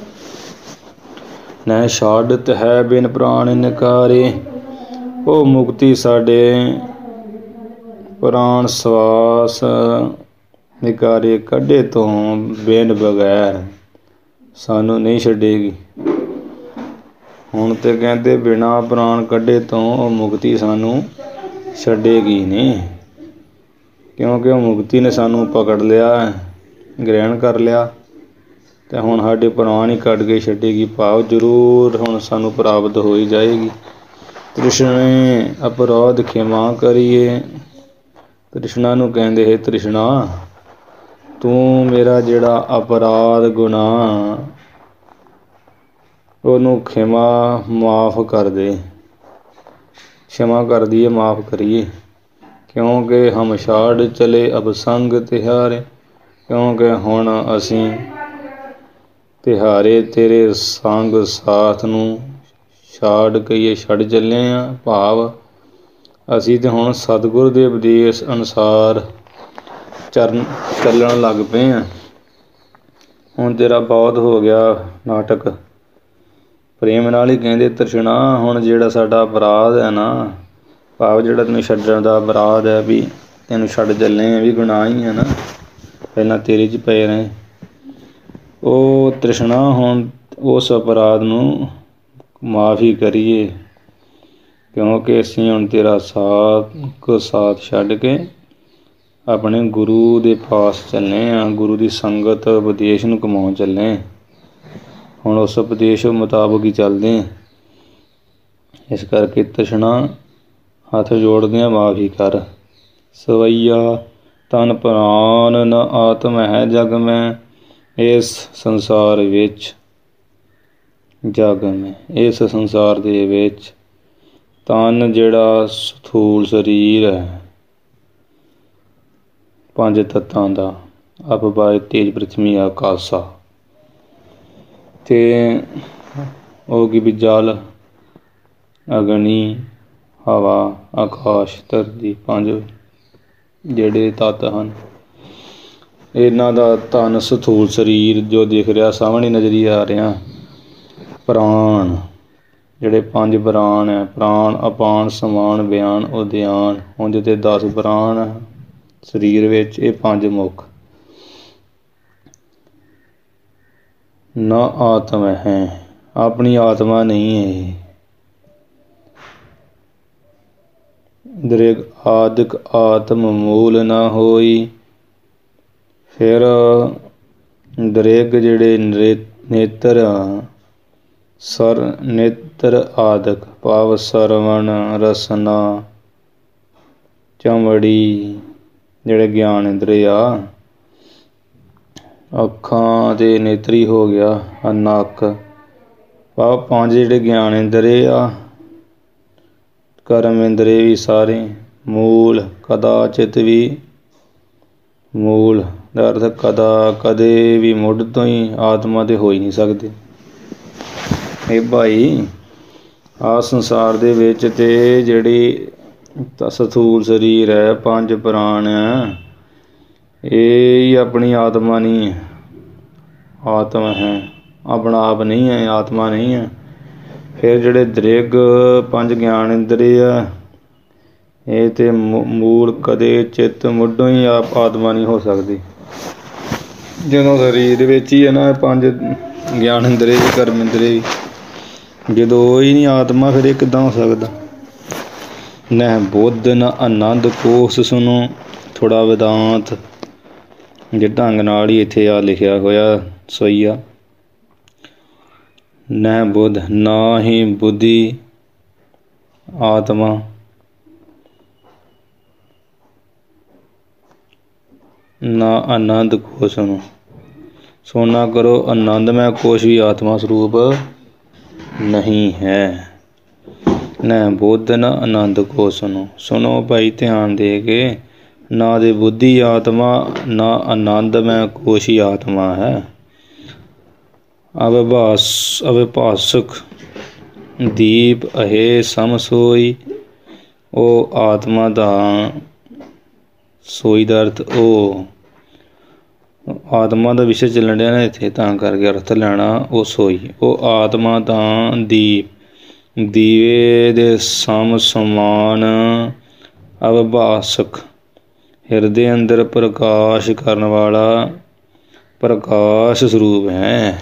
ਨਹਿ ਛਾੜਤ ਹੈ ਬਿਨ ਪ੍ਰਾਣ ਨਿਕਾਰੇ, ਉਹ ਮੁਕਤੀ ਸਾਡੇ ਪ੍ਰਾਣ ਸਵਾਸ ਨਿਕਾਰੇ ਕੱਢੇ ਤੋਂ ਬਿਨ ਬਗੈਰ ਸਾਨੂੰ ਨਹੀਂ ਛੱਡੇਗੀ। ਹੁਣ ਤੇ ਕਹਿੰਦੇ ਬਿਨਾਂ ਪ੍ਰਾਣ ਕੱਢੇ ਤੋਂ ਉਹ ਮੁਕਤੀ ਸਾਨੂੰ ਛੱਡੇਗੀ ਨਹੀਂ, ਕਿਉਂਕਿ ਉਹ ਮੁਕਤੀ ਨੇ ਸਾਨੂੰ ਪਕੜ ਲਿਆ, ਗ੍ਰਹਿਣ ਕਰ ਲਿਆ, ਅਤੇ ਹੁਣ ਸਾਡੇ ਪ੍ਰਾਣ ਹੀ ਕੱਢ ਕੇ ਛੱਡੇਗੀ। ਭਾਵ ਜ਼ਰੂਰ ਹੁਣ ਸਾਨੂੰ ਪ੍ਰਾਪਤ ਹੋ ਹੀ ਜਾਏਗੀ। ਤ੍ਰਿਸ਼ਨੇ ਅਪਰਾਧ ਖਿਮਾ ਕਰੀਏ, ਤ੍ਰਿਸ਼ਨਾ ਨੂੰ ਕਹਿੰਦੇ ਹੈ ਤ੍ਰਿਸ਼ਨਾ, ਤੂੰ ਮੇਰਾ ਜਿਹੜਾ ਅਪਰਾਧ ਗੁਨਾਹ ਉਹਨੂੰ ਖਿਮਾ ਮਾਫ ਕਰ ਦੇ। क्षमा कर दिए, माफ़ करिए, क्योंकि हम छाड़ चले अब संग तिहारे, क्योंकि हुण असीं तिहारे तेरे संग साथ नूं छाड़ कईए छड़ चले हाँ। भाव ਅਸੀਂ ਤਾਂ ਹੁਣ ਸਤਿਗੁਰ ਦੇ ਉਪਦੇਸ਼ ਅਨੁਸਾਰ ਚਰਨ ਚੱਲਣ ਲੱਗ ਪਏ ਹਾਂ। ਹੁਣ ਤੇਰਾ ਬਹੁਤ ਹੋ ਗਿਆ ਨਾਟਕ। ਪ੍ਰੇਮ ਨਾਲ ਹੀ ਕਹਿੰਦੇ ਤ੍ਰਿਸ਼ਨਾ, ਹੁਣ ਜਿਹੜਾ ਸਾਡਾ ਅਪਰਾਧ ਹੈ ਨਾ, ਭਾਵ ਜਿਹੜਾ ਤੈਨੂੰ ਛੱਡਣ ਦਾ ਅਪਰਾਧ ਹੈ, ਵੀ ਤੈਨੂੰ ਛੱਡ ਚੱਲੇ ਆ, ਵੀ ਗੁਨਾਹ ਹੀ ਹੈ ਨਾ, ਪਹਿਲਾਂ ਤੇਰੇ 'ਚ ਪਏ ਰਹੇ। ਉਹ ਤ੍ਰਿਸ਼ਨਾ ਹੁਣ ਉਸ ਅਪਰਾਧ ਨੂੰ ਮਾਫ਼ੀ ਕਰੀਏ, ਕਿਉਂਕਿ ਅਸੀਂ ਹੁਣ ਤੇਰਾ ਸਾਥ ਕੋ ਸਾਥ ਛੱਡ ਕੇ ਆਪਣੇ ਗੁਰੂ ਦੇ ਪਾਸ ਚੱਲੇ ਹਾਂ, ਗੁਰੂ ਦੀ ਸੰਗਤ ਉਪਦੇਸ਼ ਨੂੰ ਕਮਾਉਣ ਚੱਲੇ। ਹੁਣ ਉਸ ਉਪਦੇਸ਼ ਮੁਤਾਬਕ ਹੀ ਚੱਲਦੇ ਹਾਂ। ਇਸ ਕਰਕੇ ਤ੍ਰਿਸ਼ਨਾ ਹੱਥ ਜੋੜਦਿਆਂ ਮਾਫ਼ੀ ਕਰ। ਸਵਈਆ ਤਨ ਪ੍ਰਾਨ ਨ ਆਤਮ ਹੈ ਜਗ ਮੈਂ, ਇਸ ਸੰਸਾਰ ਵਿੱਚ ਜਗ ਮੈਂ ਇਸ ਸੰਸਾਰ ਦੇ ਵਿੱਚ ਤਨ ਜਿਹੜਾ ਸਥੂਲ ਸਰੀਰ ਹੈ ਪੰਜ ਤੱਤਾਂ ਦਾ, ਅਪ ਵਾਯੁ ਤੇਜ ਪ੍ਰਿਥਵੀ ਆਕਾਸ਼ਾ, ਅਤੇ ਉਹ ਕੀ ਵੀ ਜਲ ਅਗਨੀ ਹਵਾ ਆਕਾਸ਼ ਧਰਤੀ, ਪੰਜ ਜਿਹੜੇ ਤੱਤ ਹਨ, ਇਹਨਾਂ ਦਾ ਤਨ ਸਥੂਲ ਸਰੀਰ ਜੋ ਦਿਖ ਰਿਹਾ ਸਾਹਮਣੇ ਨਜ਼ਰੀ ਆ ਰਿਹਾ। ਪ੍ਰਾਣ ਜਿਹੜੇ ਪੰਜ ਪ੍ਰਾਣ ਹੈ, ਪ੍ਰਾਣ ਅਪਾਨ ਸਮਾਨ ਬਿਆਨ ਉਦਿਆਨ, ਉਂਝ ਤੇ ਦਸ ਪ੍ਰਾਣ ਸਰੀਰ ਵਿੱਚ, ਇਹ ਪੰਜ ਮੁੱਖ। ਨਾ ਆਤਮ ਹੈ, ਆਪਣੀ ਆਤਮਾ ਨਹੀਂ ਹੈ। ਦ੍ਰਿਗ ਆਦਿਕ ਆਤਮ ਮੂਲ ਨਾ ਹੋਈ। ਫਿਰ ਦ੍ਰਿਗ ਜਿਹੜੇ ਨਰੇ ਨੇਤਰ ਸਰ ਨੇਤਰ ਆਦਿਕ, ਭਾਵ ਸਰਵਣ ਰਸਨਾ ਚਮੜੀ, ਜਿਹੜੇ ਗਿਆਨ ਇੰਦਰੀਆ, ਅੱਖਾਂ ਦੇ ਨੇਤਰੀ ਹੋ ਗਿਆ, ਨੱਕ, ਭਾਵ ਪੰਜ ਜਿਹੜੇ ਗਿਆਨ ਇੰਦਰੇ ਆ, ਕਰਮ ਇੰਦਰੇ ਵੀ ਸਾਰੇ। ਮੂਲ ਕਦਾਚਿਤ ਵੀ, ਮੂਲ ਦਾ ਅਰਥ ਕਦਾ ਕਦੇ ਵੀ, ਮੁੱਢ ਤੋਂ ਹੀ ਆਤਮਾ ਤੇ ਹੋ ਹੀ ਨਹੀਂ ਸਕਦੇ। ਇਹ ਭਾਈ ਆਹ ਸੰਸਾਰ ਦੇ ਵਿੱਚ ਤੇ ਜਿਹੜੀ ਸਥੂਲ ਸਰੀਰ ਹੈ, ਪੰਜ ਪ੍ਰਾਣ ਹੈ, ਇਹ ਹੀ ਆਪਣੀ ਆਤਮਾ ਨਹੀਂ ਹੈ। ਆਤਮਾ ਹੈ, ਆਪਣਾ ਆਪ ਨਹੀਂ ਹੈ, ਆਤਮਾ ਨਹੀਂ ਹੈ। ਫਿਰ ਜਿਹੜੇ ਦ੍ਰਿਗ ਪੰਜ ਗਿਆਨ ਇੰਦਰੀ ਆ, ਇਹ ਤੇ ਮੂਲ ਕਦੇ ਚਿੱਤ ਮੁੱਢੋਂ ਹੀ ਆਪ ਆਤਮਾ ਨਹੀਂ ਹੋ ਸਕਦੀ। ਜਦੋਂ ਸਰੀਰ ਵਿੱਚ ਹੀ ਹੈ ਨਾ ਪੰਜ ਗਿਆਨ ਇੰਦਰੀ ਵੀ, ਕਰਮ ਇੰਦਰੀ, ਜਦੋਂ ਉਹ ਹੀ ਨਹੀਂ ਆਤਮਾ, ਫਿਰ ਇਹ ਕਿੱਦਾਂ ਹੋ ਸਕਦਾ। ਨਹਿ ਬੁੱਧ ਨ ਆਨੰਦ ਕੋਸ਼ ਸੁਣੋ, ਥੋੜ੍ਹਾ ਵਿਦਾਂਤ ਜੇ ਢੰਗ ਨਾਲ ਹੀ ਇੱਥੇ ਆ ਲਿਖਿਆ ਹੋਇਆ ਸਵਈਆ। ਨਹਿ ਬੁੱਧ, ਨਾ ਹੀ ਬੁੱਧੀ ਆਤਮਾ, ਨਾ ਆਨੰਦ ਕੋਸ਼ ਸੁਣੋ। ਸੋਨਾ ਕਰੋ ਆਨੰਦਮੈ ਕੋਸ਼ ਵੀ ਆਤਮਾ ਸਰੂਪ ਨਹੀਂ ਹੈ। ਨਹਿ ਬੁੱਧ ਨ ਆਨੰਦ ਕੋਸ਼ ਸੁਣੋ। ਸੁਣੋ ਭਾਈ ਧਿਆਨ ਦੇ ਕੇ, ਨਾ ਦੇ ਬੁੱਧੀ ਆਤਮਾ, ਨਾ ਆਨੰਦਮੈ ਕੋਸ਼ ਹੀ ਆਤਮਾ ਹੈ। ਅਵਿਭਾਸ ਅਵਿਭਾਸਕ ਦੀਪ ਅਹੇ ਸਮ ਸੋਈ, ਉਹ ਆਤਮਾ ਦਾ ਸੋਈ ਦਾ ਅਰਥ ਉਹ ਆਤਮਾ ਦਾ ਵਿਸ਼ਾ ਚੱਲਣ ਡਿਆ ਨਾ ਇੱਥੇ, ਤਾਂ ਕਰਕੇ ਅਰਥ ਲੈਣਾ ਉਹ ਸੋਈ। ਉਹ ਆਤਮਾ ਤਾਂ ਦੀਪ, ਦੀਵੇ ਦੇ ਸਮ ਸਮਾਨ, ਅਵਿਭਾਸਕ, ਹਿਰਦੇ ਅੰਦਰ ਪ੍ਰਕਾਸ਼ ਕਰਨ ਵਾਲਾ ਪ੍ਰਕਾਸ਼ ਸਰੂਪ ਹੈ।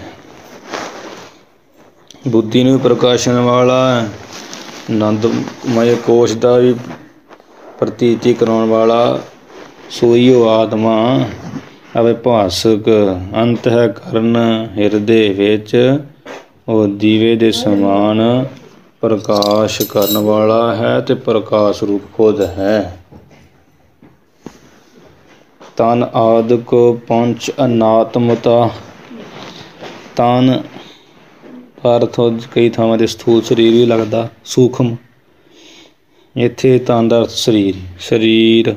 ਬੁੱਧੀ ਨੂੰ ਵੀ ਪ੍ਰਕਾਸ਼ਣ ਵਾਲਾ, ਆਨੰਦਮਈ ਕੋਸ਼ ਦਾ ਵੀ ਪ੍ਰਤੀਤੀ ਕਰਾਉਣ ਵਾਲਾ, ਸੋਈ ਉਹ ਆਤਮਾ। ਅਵਿਭਾਸਕ ਅੰਤఃਕਰਨ ਹਿਰਦੇ ਵਿੱਚ ਉਹ ਦੀਵੇ ਦੇ ਸਮਾਨ ਪ੍ਰਕਾਸ਼ ਕਰਨ ਵਾਲਾ ਹੈ, ਅਤੇ ਪ੍ਰਕਾਸ਼ ਰੂਪ ਖੁਦ ਹੈ। ਤਨ ਆਦਿਕ ਪੰਚ ਅਨਾਤਮਤਾ, ਤਨ ਅਰਥ ਕਈ ਥਾਵਾਂ 'ਤੇ ਸਥੂਲ ਸਰੀਰ ਵੀ ਲੱਗਦਾ, ਸੂਖਮ। ਇੱਥੇ ਤਨ ਦਾ ਅਰਥ ਸਰੀਰ, ਸਰੀਰ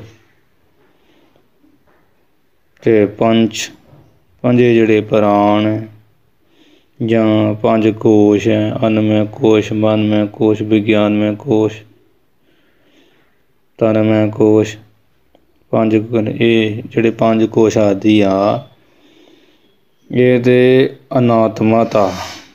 ਅਤੇ ਪੰਚ, ਪੰਜੇ ਜਿਹੜੇ ਪ੍ਰਾਣ ਜਾਂ ਪੰਜ ਕੋਸ਼ ਹੈ, ਅੰਨਮੈ ਕੋਸ਼, ਮਨਮੈ ਕੋਸ਼, ਵਿਗਿਆਨਮੈ ਕੋਸ਼, ਧਰਮੈ ਕੋਸ਼ ਪੰਜ ਇਹ ਜਿਹੜੇ ਪੰਜ ਕੋਸ਼ ਆਦਿ ਆ ਇਹ ਤੇ ਅਨਾਤਮਾ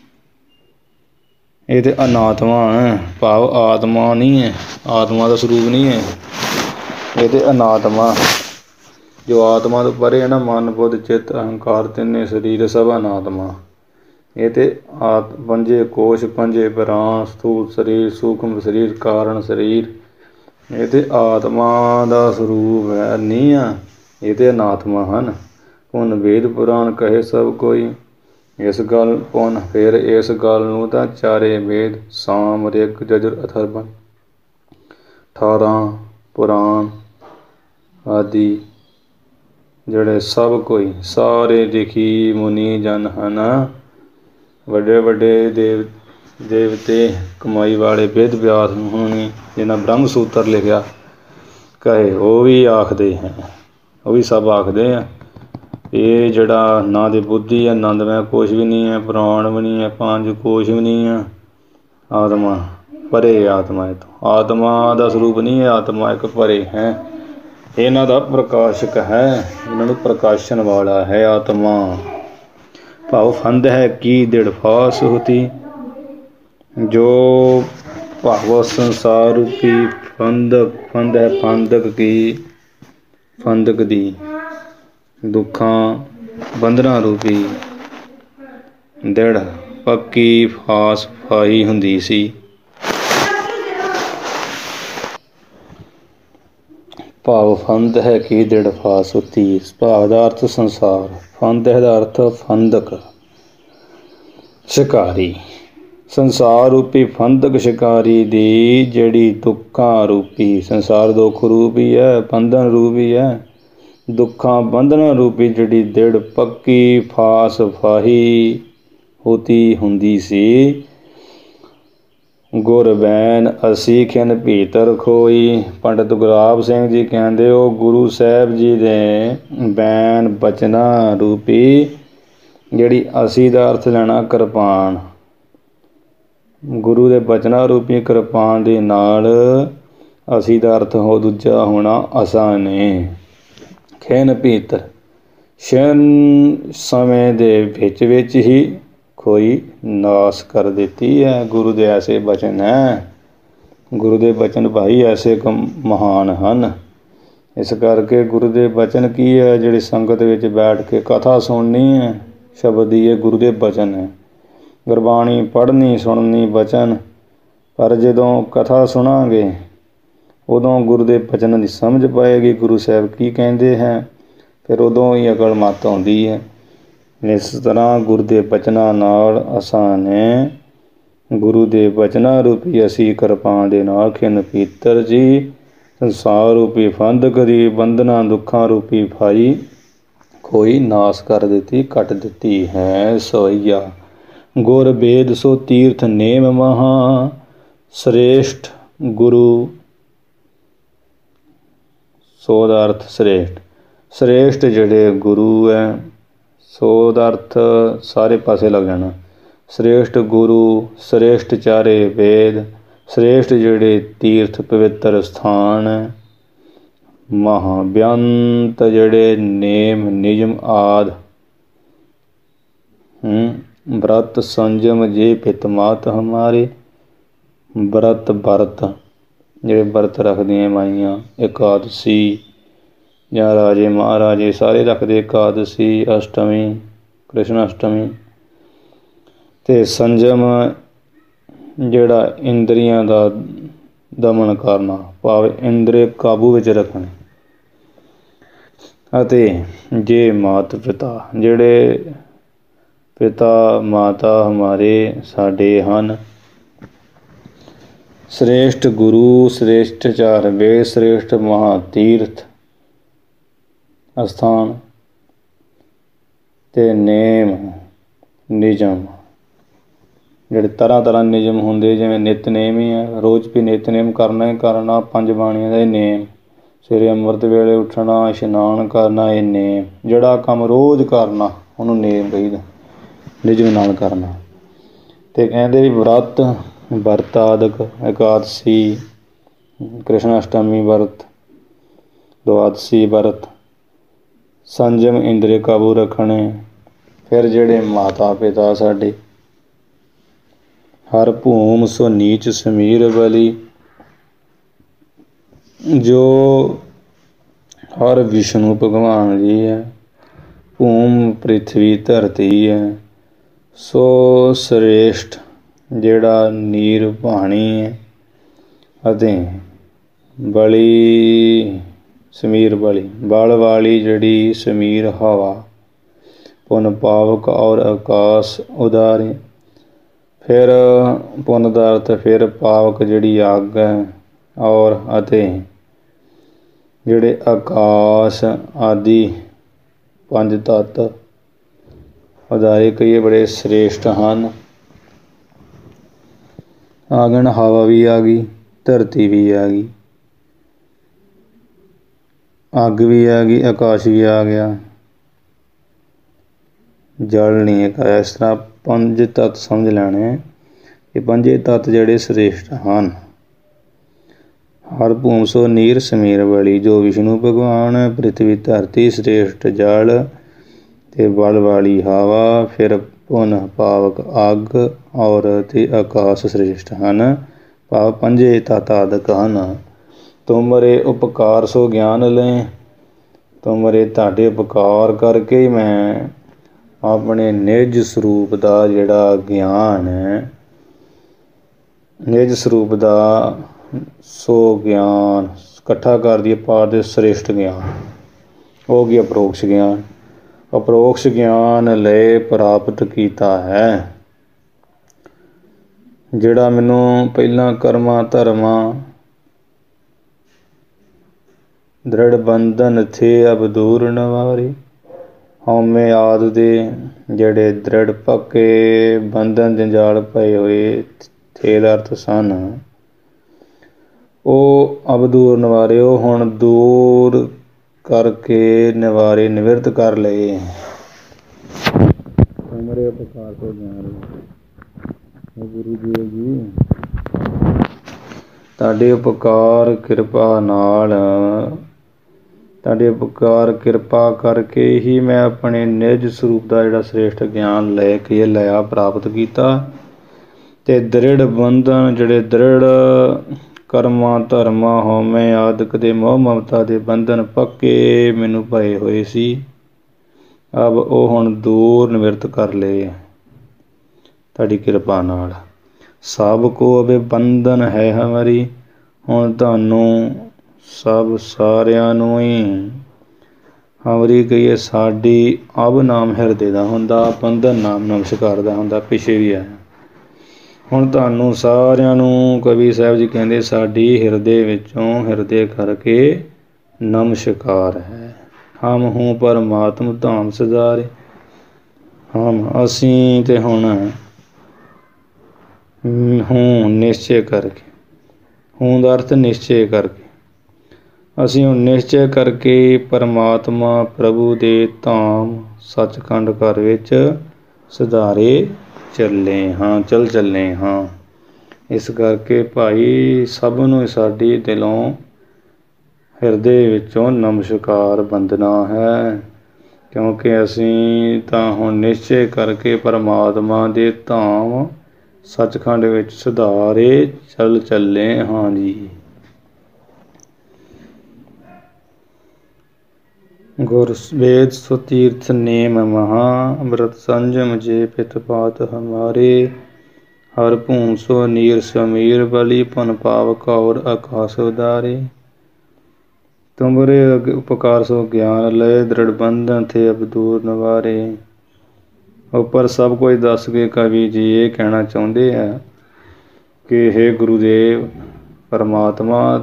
ਇਹ ਤੇ ਅਨਾਤਮਾ ਹੈ, ਭਾਵ ਆਤਮਾ ਨਹੀਂ ਹੈ, ਆਤਮਾ ਦਾ ਸਰੂਪ ਨਹੀਂ ਹੈ। ਇਹ ਤੇ ਅਨਾਤਮਾ ਜੋ ਆਤਮਾ ਤੋਂ ਪਰੇ ਹੈ ਨਾ, ਮਨ ਬੁੱਧ ਚਿੱਤ ਅਹੰਕਾਰ ਤਿੰਨੇ ਸਰੀਰ ਸਭ ਅਨਾਤਮਾ। ਇਹ ਤੇ ਆਤ ਪੰਜੇ ਕੋਸ਼ ਪੰਜੇ ਪ੍ਰਾਣ ਸਥੂਲ ਸਰੀਰ ਸੂਖਮ ਸਰੀਰ ਕਾਰਨ ਸਰੀਰ ਇਹ ਤੇ ਆਤਮਾ ਦਾ ਸਰੂਪ ਹੈ ਨਹੀਂ ਆ, ਇਹ ਤੇ ਅਨਾਤਮਾ ਹਨ। ਪੁਨ ਵੇਦ ਪੁਰਾਣ ਕਹੇ ਸਭ ਕੋਈ ਇਸ ਗੱਲ ਪੁਨ ਫਿਰ ਇਸ ਗੱਲ ਨੂੰ ਤਾਂ ਚਾਰੇ ਵੇਦ ਸਾਮ ਰਿਗ ਜਜੁਰ ਅਥਰਵ ਅਠਾਰਾਂ ਪੁਰਾਣ ਆਦਿ ਜਿਹੜੇ ਸਭ ਕੋਈ ਸਾਰੇ ਰਿਖੀ ਮੁਨੀ ਜਨ ਹਨ। ਵੱਡੇ ਵੱਡੇ ਦੇਵ ਦੇਵਤੇ ਕਮਾਈ ਵਾਲੇ ਵੇਦ ਵਿਆਸ ਹੋਣੀ ਜਿਹਨਾਂ ਬ੍ਰਹਮ ਸੂਤਰ ਲਿਖਿਆ ਕਹੇ ਉਹ ਵੀ ਆਖਦੇ ਹੈ, ਉਹ ਵੀ ਸਭ ਆਖਦੇ ਆ ਇਹ ਜਿਹੜਾ ਨਾ ਦੇ ਬੁੱਧੀ ਹੈ ਆਨੰਦਮੈ ਕੁਛ ਵੀ ਨਹੀਂ ਹੈ, ਪ੍ਰਾਣ ਵੀ ਨਹੀਂ ਹੈ, ਪੰਜ ਕੋਸ਼ ਵੀ ਨਹੀਂ ਹੈ, ਆਤਮਾ ਪਰੇ ਆਤਮਾ ਤੋਂ ਆਤਮਾ ਦਾ ਸਰੂਪ ਨਹੀਂ ਹੈ, ਆਤਮਾ ਇੱਕ ਪਰੇ ਹੈ, ਇਹਨਾਂ ਦਾ ਪ੍ਰਕਾਸ਼ਕ ਹੈ, ਇਹਨਾਂ ਨੂੰ ਪ੍ਰਕਾਸ਼ਨ ਵਾਲਾ ਹੈ ਆਤਮਾ। ਭਾਵ ਫੰਦ ਹੈ ਕੀ ਦਿੜ ਫਾਸ ਹੋਤੀ ਜੋ ਭਾਵ ਸੰਸਾਰ ਰੂਪੀ ਫੰਦਕ ਫੰਦ ਹੈ ਫੰਦਕ ਕੀ ਫੰਦਕ ਦੀ ਦੁੱਖਾਂ ਬੰਧਨਾਂ ਰੂਪੀ ਦਿੜ ਪੱਕੀ ਫਾਸ ਫਾਈ ਹੁੰਦੀ ਸੀ। ਭਾਵ ਫੰਦ ਹੈ ਕੀ ਦਿੜ ਫਾਸ ਹੋਤੀ ਭਾਵ ਦਾ ਅਰਥ ਸੰਸਾਰ, ਫੰਦ ਹੈ ਦਾ ਅਰਥ ਫੰਦਕ ਸ਼ਿਕਾਰੀ, ਸੰਸਾਰ ਰੂਪੀ ਫੰਦਕ ਸ਼ਿਕਾਰੀ ਦੀ ਜਿਹੜੀ ਦੁੱਖਾਂ ਰੂਪੀ ਸੰਸਾਰ ਦੁੱਖ ਰੂਪੀ ਹੈ, ਬੰਧਨ ਰੂਪੀ ਹੈ, ਦੁੱਖਾਂ ਬੰਧਨਾਂ ਰੂਪੀ ਜਿਹੜੀ ਦਿੜ ਪੱਕੀ ਫਾਸ ਫਾਹੀ ਹੋਤੀ ਹੁੰਦੀ ਸੀ। ਗੁਰ ਬੈਨ ਅਸੀਂ ਖਿਨ ਭੀਤਰ ਖੋਈ ਪੰਡਿਤ ਗੁਲਾਬ ਸਿੰਘ ਜੀ ਕਹਿੰਦੇ ਉਹ ਗੁਰੂ ਸਾਹਿਬ ਜੀ ਦੇ ਬੈਨ ਬਚਨਾਂ ਰੂਪੀ ਜਿਹੜੀ ਅਸੀਂ ਦਾ ਅਰਥ ਲੈਣਾ ਕਿਰਪਾਨ, ਗੁਰੂ ਦੇ ਬਚਨਾਂ ਰੂਪੀ ਕਿਰਪਾਨ ਦੇ ਨਾਲ ਅਸੀਂ ਦਾ ਅਰਥ ਹੋ ਦੂਜਾ ਹੋਣਾ ਅਸਾਂ ਨੇ। ਖਿਨ ਭੀਤਰ ਛਿਨ ਸਮੇਂ ਦੇ ਵਿੱਚ ਵਿੱਚ ਹੀ ਕੋਈ ਨਾਸ ਕਰ ਦਿੱਤੀ ਹੈ। ਗੁਰੂ ਦੇ ਐਸੇ ਬਚਨ ਹੈ, ਗੁਰੂ ਦੇ ਬਚਨ ਭਾਈ ਐਸੇ ਕਮ ਮਹਾਨ ਹਨ। ਇਸ ਕਰਕੇ ਗੁਰੂ ਦੇ ਬਚਨ ਕੀ ਹੈ, ਜਿਹੜੀ ਸੰਗਤ ਵਿੱਚ ਬੈਠ ਕੇ ਕਥਾ ਸੁਣਨੀ ਹੈ ਸ਼ਬਦ ਦੀ ਇਹ ਗੁਰੂ ਦੇ ਬਚਨ ਹੈ। ਗੁਰਬਾਣੀ ਪੜ੍ਹਨੀ ਸੁਣਨੀ ਬਚਨ, ਪਰ ਜਦੋਂ ਕਥਾ ਸੁਣਾਂਗੇ ਉਦੋਂ ਗੁਰੂ ਦੇ ਬਚਨਾਂ ਦੀ ਸਮਝ ਪਾਏਗੀ ਗੁਰੂ ਸਾਹਿਬ ਕੀ ਕਹਿੰਦੇ ਹੈ, ਫਿਰ ਉਦੋਂ ਹੀ ਅਕਲ ਮੱਤ ਆਉਂਦੀ ਹੈ। ਇਸ ਤਰ੍ਹਾਂ ਗੁਰੂ ਦੇ ਬਚਨਾਂ ਨਾਲ ਅਸਾਂ ਨੇ ਗੁਰੂ ਦੇ ਬਚਨਾਂ ਰੂਪੀ ਅਸੀਂ ਕਿਰਪਾਨ ਦੇ ਨਾਲ ਖਿਨ ਪੀਤਰ ਜੀ ਸੰਸਾਰ ਰੂਪੀ ਫੰਦਕ ਦੀ ਬੰਧਨਾਂ ਦੁੱਖਾਂ ਰੂਪੀ ਫਾਈ ਕੋਈ ਨਾਸ ਕਰ ਦਿੱਤੀ ਕੱਟ ਦਿੱਤੀ ਹੈ। ਸੋਈਆ ਗੁਰ ਵੇਦ ਸੋ ਤੀਰਥ ਨੇਮ ਮਹਾ ਸ੍ਰੇਸ਼ਟ ਗੁਰੂ ਸੋ ਦਾ ਅਰਥ ਸ੍ਰੇਸ਼ਟ, ਸ੍ਰੇਸ਼ਟ ਜਿਹੜੇ ਗੁਰੂ ਹੈ ਸੋ ਦਾ ਅਰਥ ਸਾਰੇ ਪਾਸੇ ਲੱਗ ਜਾਣਾ। ਸ੍ਰੇਸ਼ਟ ਗੁਰੂ, ਸ੍ਰੇਸ਼ਟ ਚਾਰੇ ਵੇਦ, ਸ੍ਰੇਸ਼ਟ ਜਿਹੜੇ ਤੀਰਥ ਪਵਿੱਤਰ ਸਥਾਨ, ਮਹਾ ਬੇਅੰਤ ਜਿਹੜੇ ਨੇਮ ਨਿਯਮ ਆਦਿ, व्रत संजम जे पित मात हमारे व्रत ਵਰਤ ਜਿਹੜੇ ਵਰਤ ਰੱਖਦੀਆਂ ਮਾਈਆਂ ਇਕਾਦਸ਼ੀ ਜਾਂ ਰਾਜੇ ਮਹਾਰਾਜੇ ਸਾਰੇ ਰੱਖਦੇ ਇਕਾਦਸ਼ੀ ਅਸ਼ਟਮੀ ਕ੍ਰਿਸ਼ਨ ਅਸ਼ਟਮੀ। ਅਤੇ ਸੰਜਮ ਜਿਹੜਾ ਇੰਦਰੀਆਂ ਦਾ ਦਮਨ ਕਰਨਾ ਭਾਵ ਇੰਦਰੀ ਕਾਬੂ ਵਿੱਚ ਰੱਖਣੇ। ਅਤੇ ਜੇ ਮਾਤ ਪਿਤਾ ਜਿਹੜੇ ਪਿਤਾ ਮਾਤਾ ਹਮਾਰੇ ਸਾਡੇ ਹਨ, ਸ੍ਰੇਸ਼ਟ ਗੁਰੂ, ਸ੍ਰੇਸ਼ਟ ਚਾਰ ਵੇਦ, ਸ੍ਰੇਸ਼ਟ ਮਹਾ ਤੀਰਥ ਅਸਥਾਨ ਅਤੇ ਨੇਮ ਨਿਯਮ ਜਿਹੜੇ ਤਰ੍ਹਾਂ ਤਰ੍ਹਾਂ ਨਿਯਮ ਹੁੰਦੇ, ਜਿਵੇਂ ਨਿਤਨੇਮ ਹੀ ਹੈ, ਰੋਜ਼ ਵੀ ਨਿਤਨੇਮ ਕਰਨਾ ਹੀ ਕਰਨਾ, ਪੰਜ ਬਾਣੀਆਂ ਦਾ ਇਹ ਨੇਮ, ਸਵੇਰੇ ਅੰਮ੍ਰਿਤ ਵੇਲੇ ਉੱਠਣਾ, ਇਸ਼ਨਾਨ ਕਰਨਾ, ਇਹ ਨੇਮ, ਜਿਹੜਾ ਕੰਮ ਰੋਜ਼ ਕਰਨਾ ਉਹਨੂੰ ਨੇਮ ਕਹੀਦਾ, ਨਿਯਮ ਨਾਲ ਕਰਨਾ। ਅਤੇ ਕਹਿੰਦੇ ਵੀ ਵਰਤ ਵਰਤ ਆਦਿਕ ਇਕਾਦਸ਼ੀ ਕ੍ਰਿਸ਼ਨ ਅਸ਼ਟਮੀ ਵਰਤ, ਦੁਆਦਸੀ ਵਰਤ, ਸੰਜਮ ਇੰਦਰੀ ਕਾਬੂ ਰੱਖਣੇ। ਫਿਰ ਜਿਹੜੇ ਮਾਤਾ ਪਿਤਾ ਸਾਡੇ, ਹਰ ਭੂਮ ਸੋ ਨੀਚ ਸਮੀਰ ਬਲੀ, ਜੋ ਹਰ ਵਿਸ਼ਨੂੰ ਭਗਵਾਨ ਜੀ ਹੈ। ਭੂਮ ਪ੍ਰਿਥਵੀ ਧਰਤੀ ਹੈ, ਸੋ ਸ੍ਰੇਸ਼ਟ ਜਿਹੜਾ ਨੀਰ ਭਾਣੀ ਹੈ, ਅਤੇ ਬਲੀ ਸਮੀਰ ਬਲੀ ਬਲ ਵਾਲੀ ਜਿਹੜੀ ਸਮੀਰ ਹਵਾ, ਪੁੰਨ ਪਾਵਕ ਔਰ ਆਕਾਸ਼ ਉਦਾਰੇ। ਫਿਰ ਪੁੰਨ ਦਾ ਅਰਥ ਫਿਰ ਪਾਵਕ ਜਿਹੜੀ ਅੱਗ ਹੈ, ਔਰ ਅਤੇ ਜਿਹੜੇ ਆਕਾਸ਼ ਆਦਿ ਪੰਜ ਤੱਤ ਉਦਾਰੇ ਕਹੀਏ ਬੜੇ ਸ੍ਰੇਸ਼ਟ ਹਨ। ਆਂਗਣ ਹਵਾ ਵੀ ਆ ਗਈ, ਧਰਤੀ ਵੀ ਆ ਗਈ, ਅੱਗ ਵੀ ਆ ਗਈ, ਆਕਾਸ਼ ਵੀ ਆ ਗਿਆ, ਜਲ ਨਹੀਂ ਹੈਗਾ। ਇਸ ਤਰ੍ਹਾਂ ਪੰਜ ਤੱਤ ਸਮਝ ਲੈਣੇ। ਇਹ ਪੰਜੇ ਤੱਤ ਜਿਹੜੇ ਸ੍ਰੇਸ਼ਟ ਹਨ। ਹਰ ਭੂਮ ਸੋ ਨੀਰ ਸਮੀਰ ਬਲੀ, ਜੋ ਵਿਸ਼ਨੂੰ ਭਗਵਾਨ, ਪ੍ਰਿਥਵੀ ਧਰਤੀ ਸ੍ਰੇਸ਼ਟ ਜਲ ਅਤੇ ਬਲ ਵਾਲੀ ਹਵਾ, ਫਿਰ ਪੁੰਨ ਪਾਵਕ ਅੱਗ ਔਰ ਅਤੇ ਆਕਾਸ਼ ਸ੍ਰੇਸ਼ਟ ਹਨ। ਭਾਵ ਪੰਜੇ ਤੱਤ ਆਦਿਕ ਹਨ। ਤੁਮਰੇ ਉਪਕਾਰ ਸੋ ਗਿਆਨ ਲੈ, ਤੁਮਰੇ ਤੁਹਾਡੇ ਉਪਕਾਰ ਕਰਕੇ ਹੀ ਮੈਂ ਆਪਣੇ ਨਿਜ ਸਰੂਪ ਦਾ ਜਿਹੜਾ ਗਿਆਨ ਹੈ, ਨਿਜ ਸਰੂਪ ਦਾ ਸੋ ਗਿਆਨ ਇਕੱਠਾ ਕਰ ਦਈਏ ਪਾਰ ਦੇ ਸ੍ਰੇਸ਼ਟ ਗਿਆਨ ਹੋ ਗਿਆ ਅਪਰੋਕਸ਼ ਗਿਆਨ। ਅਪਰੋਕਸ਼ ਗਿਆਨ ਲੈ ਪ੍ਰਾਪਤ ਕੀਤਾ ਹੈ, ਜਿਹੜਾ ਮੈਨੂੰ ਪਹਿਲਾਂ ਕਰਮਾਂ ਧਰਮਾਂ ਦ੍ਰਿੜ ਬੰਧਨ ਥੇ ਅਬ ਦੂਰ ਨਿਵਾਰੇ। ਹਉਮੈ ਆਦਿ ਦੇ ਜਿਹੜੇ ਦ੍ਰਿੜ ਪੱਕੇ ਬੰਧਨ ਜੰਜਾਲ ਪਏ ਹੋਏ ਥੇ ਦਾ ਅਰਥ ਸਨ, ਉਹ ਅਬ ਦੂਰ ਨਿਵਾਰੇ, ਉਹ ਹੁਣ ਦੂਰ ਕਰਕੇ ਨਿਵਾਰੇ ਨਿਵਰਤ ਕਰ ਲਏ। ਤੁਮਰੇ ਉਪਕਾਰ ਤੋਂ ਗਿਆਨ ਗੁਰੂ ਦੇਵ ਜੀ, ਤੁਹਾਡੇ ਉਪਕਾਰ ਕਿਰਪਾ ਨਾਲ, ਤੁਹਾਡੇ ਉਪਕਾਰ ਕਿਰਪਾ ਕਰਕੇ ਹੀ ਮੈਂ ਆਪਣੇ ਨਿਜ ਸਰੂਪ ਦਾ ਜਿਹੜਾ ਸ੍ਰੇਸ਼ਟ ਗਿਆਨ ਲੈ ਕੇ ਲਿਆ, ਪ੍ਰਾਪਤ ਕੀਤਾ। ਅਤੇ ਦ੍ਰਿੜ ਬੰਧਨ ਜਿਹੜੇ ਦ੍ਰਿੜ ਕਰਮਾਂ ਧਰਮਾਂ ਹਉਮੈ ਆਦਿਕ ਦੇ ਮੋਹ ਮਮਤਾ ਦੇ ਬੰਧਨ ਪੱਕੇ ਮੈਨੂੰ ਪਏ ਹੋਏ ਸੀ, ਅਬ ਉਹ ਹੁਣ ਦੂਰ ਨਿਵਰਤ ਕਰ ਲਏ ਤੁਹਾਡੀ ਕਿਰਪਾ ਨਾਲ। ਸਭ ਕੋ ਅਬੇ ਬੰਧਨ ਹੈ ਹਮਾਰੀ, ਹੁਣ ਤੁਹਾਨੂੰ ਸਭ ਸਾਰਿਆਂ ਨੂੰ ਹੀ ਹਮਾਰੀ ਕਹੀਏ ਸਾਡੀ ਅਬ ਨਾਮ ਹਿਰਦੇ ਦਾ ਹੁੰਦਾ, ਬੰਧਨ ਨਾਮ ਨਮਸਕਾਰ ਦਾ ਹੁੰਦਾ, ਪਿੱਛੇ ਵੀ ਆਇਆ। ਹੁਣ ਤੁਹਾਨੂੰ ਸਾਰਿਆਂ ਨੂੰ ਕਵੀ ਸਾਹਿਬ ਜੀ ਕਹਿੰਦੇ ਸਾਡੀ ਹਿਰਦੇ ਵਿੱਚੋਂ ਹਿਰਦੇ ਕਰਕੇ ਨਮਸਕਾਰ ਹੈ। ਹਮ ਹੂੰ ਪਰਮਾਤਮ ਧਾਮ ਸਿਧਾਰੇ, ਹਮ ਅਸੀਂ ਤੇ ਹੁਣ ਹੂੰ ਨਿਸ਼ਚੇ ਕਰਕੇ, ਹੂੰ ਦਾ ਅਰਥ ਨਿਸ਼ਚੇ ਕਰਕੇ, ਅਸੀਂ ਹੁਣ ਨਿਸ਼ਚੇ ਕਰਕੇ ਪਰਮਾਤਮਾ ਪ੍ਰਭੂ ਦੇ ਧਾਮ ਸੱਚਖੰਡ ਘਰ ਵਿੱਚ ਸਿਧਾਰੇ ਚੱਲੇ ਹਾਂ, ਚੱਲ ਚੱਲੇ ਹਾਂ। ਇਸ ਕਰਕੇ ਭਾਈ ਸਭ ਨੂੰ ਸਾਡੀ ਦਿਲੋਂ ਹਿਰਦੇ ਵਿੱਚੋਂ ਨਮਸਕਾਰ ਬੰਦਨਾ ਹੈ, ਕਿਉਂਕਿ ਅਸੀਂ ਤਾਂ ਹੁਣ ਨਿਸ਼ਚੇ ਕਰਕੇ ਪਰਮਾਤਮਾ ਦੇ ਧਾਮ ਸੱਚਖੰਡ ਵਿੱਚ ਸਿਧਾਰੇ ਚੱਲ ਚੱਲੇ ਹਾਂ ਜੀ। ਗੁਰ ਵੇਦ ਸੋ ਤੀਰਥ ਨੇਮ ਮਹਾ, ਅੰਮ੍ਰਿਤ ਸੰਜਮ ਜੇ ਪਿਤ ਪਾਤ ਹਮਾਰੇ। ਹਰ ਭੂਮ ਸੋ ਨੀਰ ਸਮੀਰ ਬਲੀ, ਪੁੰਨ ਪਾਵਕ ਔਰ ਆਕਾਸ਼ ਉਦਾਰੇ। ਤੁਮਰੇ ਉਪਕਾਰ ਸੋ ਗਿਆਨ ਲਏ, ਦ੍ਰਿੜ ਬੰਧਨ ਥੇ ਅਬ ਦੂਰ ਨਿਵਾਰੇ। ਉੱਪਰ ਸਭ ਕੁਝ ਦੱਸ ਕੇ ਕਵੀ ਜੀ ਇਹ ਕਹਿਣਾ ਚਾਹੁੰਦੇ ਆ ਕਿ ਹੇ ਗੁਰੂਦੇਵ ਪਰਮਾਤਮਾ,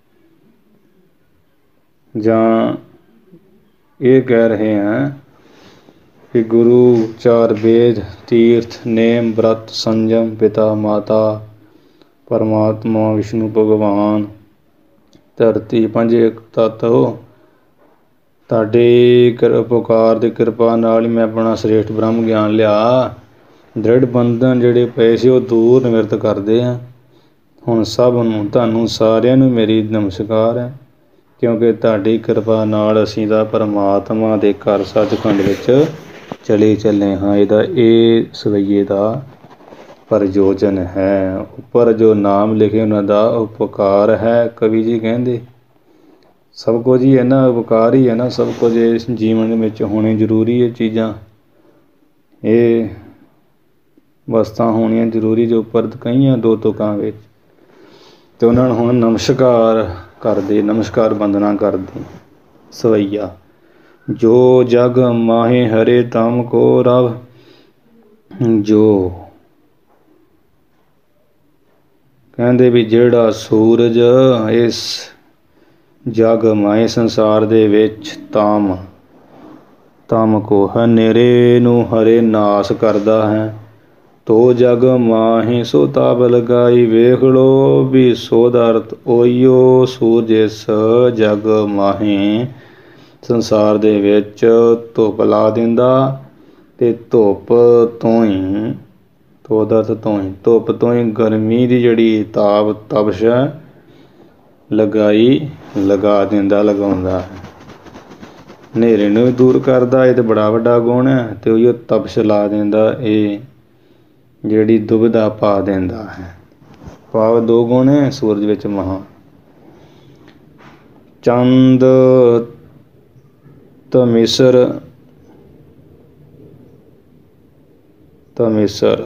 ਜਾਂ ਇਹ ਕਹਿ ਰਹੇ ਹਾਂ ਕਿ ਗੁਰੂ ਚਾਰ ਵੇਦ ਤੀਰਥ ਨੇਮ ਬ੍ਰਤ ਸੰਜਮ ਪਿਤਾ ਮਾਤਾ ਪਰਮਾਤਮਾ ਵਿਸ਼ਨੂੰ ਭਗਵਾਨ ਧਰਤੀ ਪੰਜੇ ਤੱਤ ਹੋ, ਤੁਹਾਡੇ ਕਿਰ ਉਪਕਾਰ ਦੀ ਕਿਰਪਾ ਨਾਲ ਹੀ ਮੈਂ ਆਪਣਾ ਸ੍ਰੇਸ਼ਟ ਬ੍ਰਹਮ ਗਿਆਨ ਲਿਆ। ਦ੍ਰਿੜ ਬੰਧਨ ਜਿਹੜੇ ਪਏ ਸੀ ਉਹ ਦੂਰ ਨਿਵਰਤ ਕਰਦੇ ਆ। ਹੁਣ ਸਭ ਨੂੰ ਤੁਹਾਨੂੰ ਸਾਰਿਆਂ ਨੂੰ ਮੇਰੀ ਨਮਸਕਾਰ ਹੈ, ਕਿਉਂਕਿ ਤੁਹਾਡੀ ਕਿਰਪਾ ਨਾਲ ਅਸੀਂ ਤਾਂ ਪਰਮਾਤਮਾ ਦੇ ਘਰ ਸੱਚਖੰਡ ਵਿੱਚ ਚਲੇ ਚੱਲੇ ਹਾਂ। ਇਹਦਾ ਇਹ ਸਵਈਏ ਦਾ ਪ੍ਰਯੋਜਨ ਹੈ। ਉੱਪਰ ਜੋ ਨਾਮ ਲਿਖੇ ਉਹਨਾਂ ਦਾ ਉਪਕਾਰ ਹੈ। ਕਵੀ ਜੀ ਕਹਿੰਦੇ ਸਭ ਕੁਝ ਹੀ ਹੈ ਨਾ, ਉਪਕਾਰ ਹੀ ਹੈ ਨਾ, ਸਭ ਕੁਝ ਇਸ ਜੀਵਨ ਵਿੱਚ ਹੋਣੀ ਜ਼ਰੂਰੀ ਹੈ। ਚੀਜ਼ਾਂ ਇਹ ਵਸਤਾਂ ਹੋਣੀਆਂ ਜ਼ਰੂਰੀ ਜੋ ਉੱਪਰ ਕਹੀਆਂ ਦੋ ਤੁਕਾਂ ਵਿੱਚ, ਅਤੇ ਉਹਨਾਂ ਨੂੰ ਹੁਣ ਨਮਸਕਾਰ ਕਰਦੇ, ਨਮਸਕਾਰ ਬੰਦਨਾ ਕਰਦੇ। ਸਵਈਆ ਜੋ ਜਗ ਮਾਹੇ ਹਰੇ ਤਮ ਕੋ ਰਵ, ਜੋ ਕਹਿੰਦੇ ਵੀ ਜਿਹੜਾ ਸੂਰਜ ਇਸ ਜਗ ਮਾਹੇ ਸੰਸਾਰ ਦੇ ਵਿੱਚ ਤਮ ਤਮ ਕੋ ਹਨੇਰੇ ਨੂੰ ਹਰੇ ਨਾਸ ਕਰਦਾ ਹੈ, ਤੋ ਜਗ ਮਾਹੇ ਸੋ ਤਾਪ ਲਗਾਈ। ਵੇਖ ਲੋ ਵੀ ਸੋਧ ਅਰਥ ਉਹੀਓ ਸੂਰਜ ਇਸ ਜਗ ਮਾਹੇ ਸੰਸਾਰ ਦੇ ਵਿੱਚ ਧੁੱਪ ਲਾ ਦਿੰਦਾ, ਅਤੇ ਧੁੱਪ ਤੋਂ ਹੀ ਤੋਦਰਥ ਤੋਂ ਹੀ ਧੁੱਪ ਤੋਂ ਹੀ ਗਰਮੀ ਦੀ ਜਿਹੜੀ ਤਾਪ ਤਪਸ਼ ਲਗਾਈ ਲਗਾ ਦਿੰਦਾ, ਲਗਾਉਂਦਾ ਹੈ। ਹਨੇਰੇ ਨੂੰ ਵੀ ਦੂਰ ਕਰਦਾ, ਇਹ ਤਾਂ ਬੜਾ ਵੱਡਾ ਗੁਣ ਹੈ। ਅਤੇ ਉਹੀਓ ਤਪਸ਼ ਲਾ ਦਿੰਦਾ, ਇਹ ਜਿਹੜੀ ਦੁਬਿਧਾ ਪਾ ਦਿੰਦਾ ਹੈ। ਭਾਵ ਦੋ ਗੁਣ ਹੈ ਸੂਰਜ ਵਿੱਚ ਮਹਾਂ। ਚੰਦ ਤਮਿਸਰ ਤਮਿਸਰ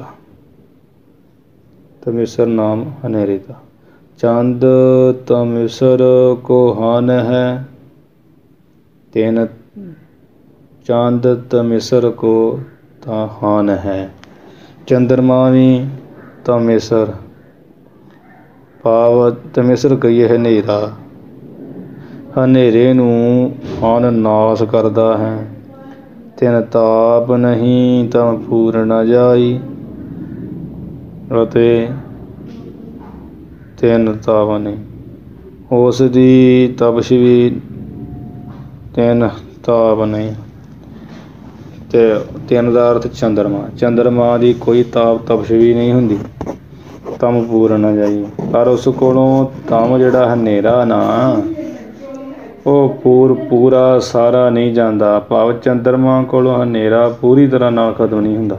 ਤਮਿਸਰ ਨਾਮ ਹਨੇਰੇ ਦਾ। ਚੰਦ ਤਮਿਸਰ ਕੋ ਹਨ ਹੈ, ਤਿਨ ਚੰਦ ਤਮਿਸਰ ਕੋ ਤਾਂ ਹਨ ਹੈ। ਚੰਦਰਮਾ ਵੀ ਤਮਿਸਰ, ਭਾਵ ਤਮਿਸਰ ਕਹੀਏ ਹਨੇਰਾ, ਹਨੇਰੇ ਨੂੰ ਹਨ ਨਾਸ ਕਰਦਾ ਹੈ। ਤਿਨ ਤਾਪ ਨਹੀਂ ਤਮ ਫੂਰ ਨ ਜਾਈ, ਅਤੇ ਤਿੰਨ ਤਾਪ ਨਹੀਂ ਉਸ ਦੀ ਤਪਸ਼ ਵੀ ਤਿੰਨ ਤਾਪ ਨਹੀਂ। ਅਤੇ ਤਿੰਨ ਦਾ ਅਰਥ ਚੰਦਰਮਾ, ਚੰਦਰਮਾ ਦੀ ਕੋਈ ਤਾਪ ਤਪਸ਼ ਵੀ ਨਹੀਂ ਹੁੰਦੀ। ਤਮ ਪੂਰ ਨ ਜਾਈ, ਪਰ ਉਸ ਕੋਲੋਂ ਤਮ ਜਿਹੜਾ ਹਨੇਰਾ ਨਾ ਉਹ ਪੂਰ ਪੂਰਾ ਸਾਰਾ ਨਹੀਂ ਜਾਂਦਾ। ਭਾਵ ਚੰਦਰਮਾ ਕੋਲੋਂ ਹਨੇਰਾ ਪੂਰੀ ਤਰ੍ਹਾਂ ਨਾਲ ਖਤਮ ਨਹੀਂ ਹੁੰਦਾ।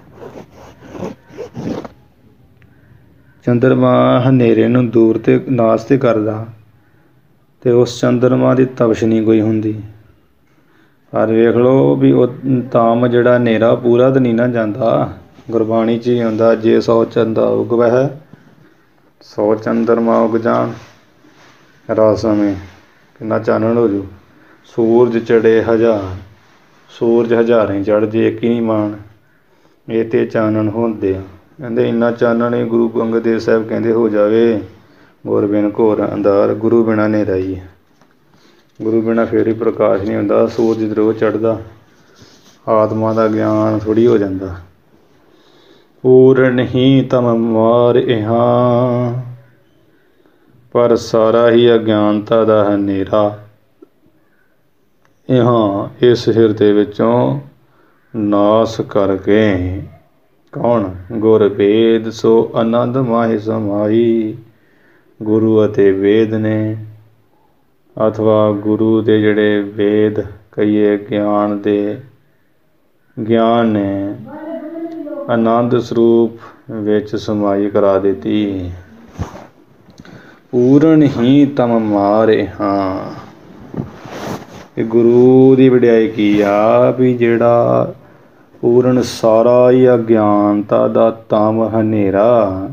ਚੰਦਰਮਾ ਹਨੇਰੇ ਨੂੰ ਦੂਰ ਤੇ ਨਾਸ ਤੇ ਕਰਦਾ, ਅਤੇ ਉਸ ਚੰਦਰਮਾ ਦੀ ਤਪਸ਼ ਨਹੀਂ ਕੋਈ ਹੁੰਦੀ। ਪਰ ਵੇਖ ਲਓ ਵੀ ਉਹ ਤਾਮ ਜਿਹੜਾ ਹਨੇਰਾ ਪੂਰਾ ਤਾਂ ਨਹੀਂ ਨਾ ਜਾਂਦਾ। ਗੁਰਬਾਣੀ 'ਚ ਹੀ ਆਉਂਦਾ, ਜੇ ਸੌ ਚੰਦਾ ਉਗਵਹਿ ਸੌ ਚੰਦਰਮਾ ਉਗ ਜਾਣ ਰਾਸਮੇਂ, ਕਿੰਨਾ ਚਾਨਣ ਹੋ ਜੂ। ਸੂਰਜ ਚੜੇ ਹਜ਼ਾਰ, ਸੂਰਜ ਹਜ਼ਾਰੇ ਚੜ੍ਹਦੇ ਇੱਕ ਹੀ ਨਹੀਂ ਮਾਣ, ਇਹ ਤੇ ਚਾਨਣ ਹੁੰਦੇ ਆ। ਕਹਿੰਦੇ ਇੰਨਾ ਚਾਨਣ ਹੀ ਗੁਰੂ ਅੰਗਦ ਦੇਵ ਸਾਹਿਬ ਕਹਿੰਦੇ ਹੋ ਜਾਵੇ, ਗੁਰ ਬਿਨ ਘੋਰ ਅੰਧਾਰ, ਗੁਰੂ ਬਿਨਾਂ ਹਨੇਰਾ ਹੀ ਹੈ। ਗੁਰੂ ਬਿਨਾਂ ਫਿਰ ਹੀ ਪ੍ਰਕਾਸ਼ ਨਹੀਂ ਹੁੰਦਾ। ਸੂਰਜ ਜਦੋਂ ਚੜ੍ਹਦਾ ਆਤਮਾ ਦਾ ਗਿਆਨ ਥੋੜ੍ਹੀ ਹੋ ਜਾਂਦਾ। ਪੂਰਨ ਹੀ ਤਮ ਮਾਰ ਇਹਾਂ, ਪਰ ਸਾਰਾ ਹੀ ਅਗਿਆਨਤਾ ਦਾ ਹਨੇਰਾ ਇਹਾਂ ਇਸ ਹਿਰਦੇ ਵਿੱਚੋਂ ਨਾਸ ਕਰਕੇ। ਕੌਣ? ਗੁਰ ਵੇਦ ਸੋ ਆਨੰਦ ਮਾਹਿ ਸਮਾਈ, ਗੁਰੂ ਅਤੇ ਵੇਦ ਨੇ, ਅਥਵਾ ਗੁਰੂ ਦੇ ਜਿਹੜੇ ਵੇਦ ਕਹੀਏ ਗਿਆਨ ਦੇ ਗਿਆਨ ਨੇ ਆਨੰਦ ਸਰੂਪ ਵਿੱਚ ਸਮਾਈ ਕਰਾ ਦਿੱਤੀ। ਪੂਰਨ ਹੀ ਤਮ ਮਾਰੇ ਹਾਂ, ਇਹ ਗੁਰੂ ਦੀ ਵਡਿਆਈ ਕੀ ਆ ਵੀ ਜਿਹੜਾ ਪੂਰਨ ਸਾਰਾ ਹੀ ਅਗਿਆਨਤਾ ਦਾ ਤਮ ਹਨੇਰਾ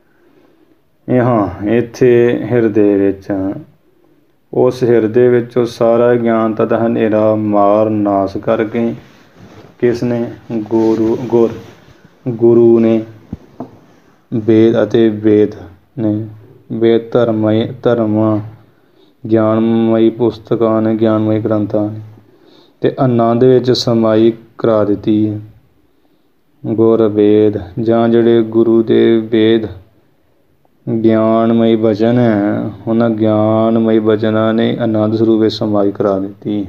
ਇਹਾਂ ਇੱਥੇ ਹਿਰਦੇ ਵਿੱਚ, ਉਸ ਹਿਰਦੇ ਵਿੱਚ ਉਹ ਸਾਰਾ ਗਿਆਨਤਾ ਦਾ ਹਨੇਰਾ ਮਾਰ ਨਾਸ ਕਰਕੇ। ਕਿਸ ਨੇ? ਗੁਰੂ ਗੁਰ ਗੁਰੂ ਨੇ, ਵੇਦ ਅਤੇ ਵੇਦ ਨੇ, ਵੇਦ ਧਰਮਮਈ ਧਰਮਾਂ ਗਿਆਨਮਈ ਪੁਸਤਕਾਂ ਨੇ, ਗਿਆਨਮਈ ਗ੍ਰੰਥਾਂ ਨੇ, ਅਤੇ ਆਨੰਦ ਵਿੱਚ ਸਮਾਈ ਕਰਾ ਦਿੱਤੀ। ਗੁਰ ਵੇਦ ਜਾਂ ਜਿਹੜੇ ਗੁਰੂ ਦੇ ਵੇਦ ਗਿਆਨਮਈ ਬਚਨ ਹੈ, ਉਹਨਾਂ ਗਿਆਨਮਈ ਬਚਨਾਂ ਨੇ ਆਨੰਦ ਸਰੂਪ ਵਿੱਚ ਸਮਾਈ ਕਰਾ ਦਿੱਤੀ।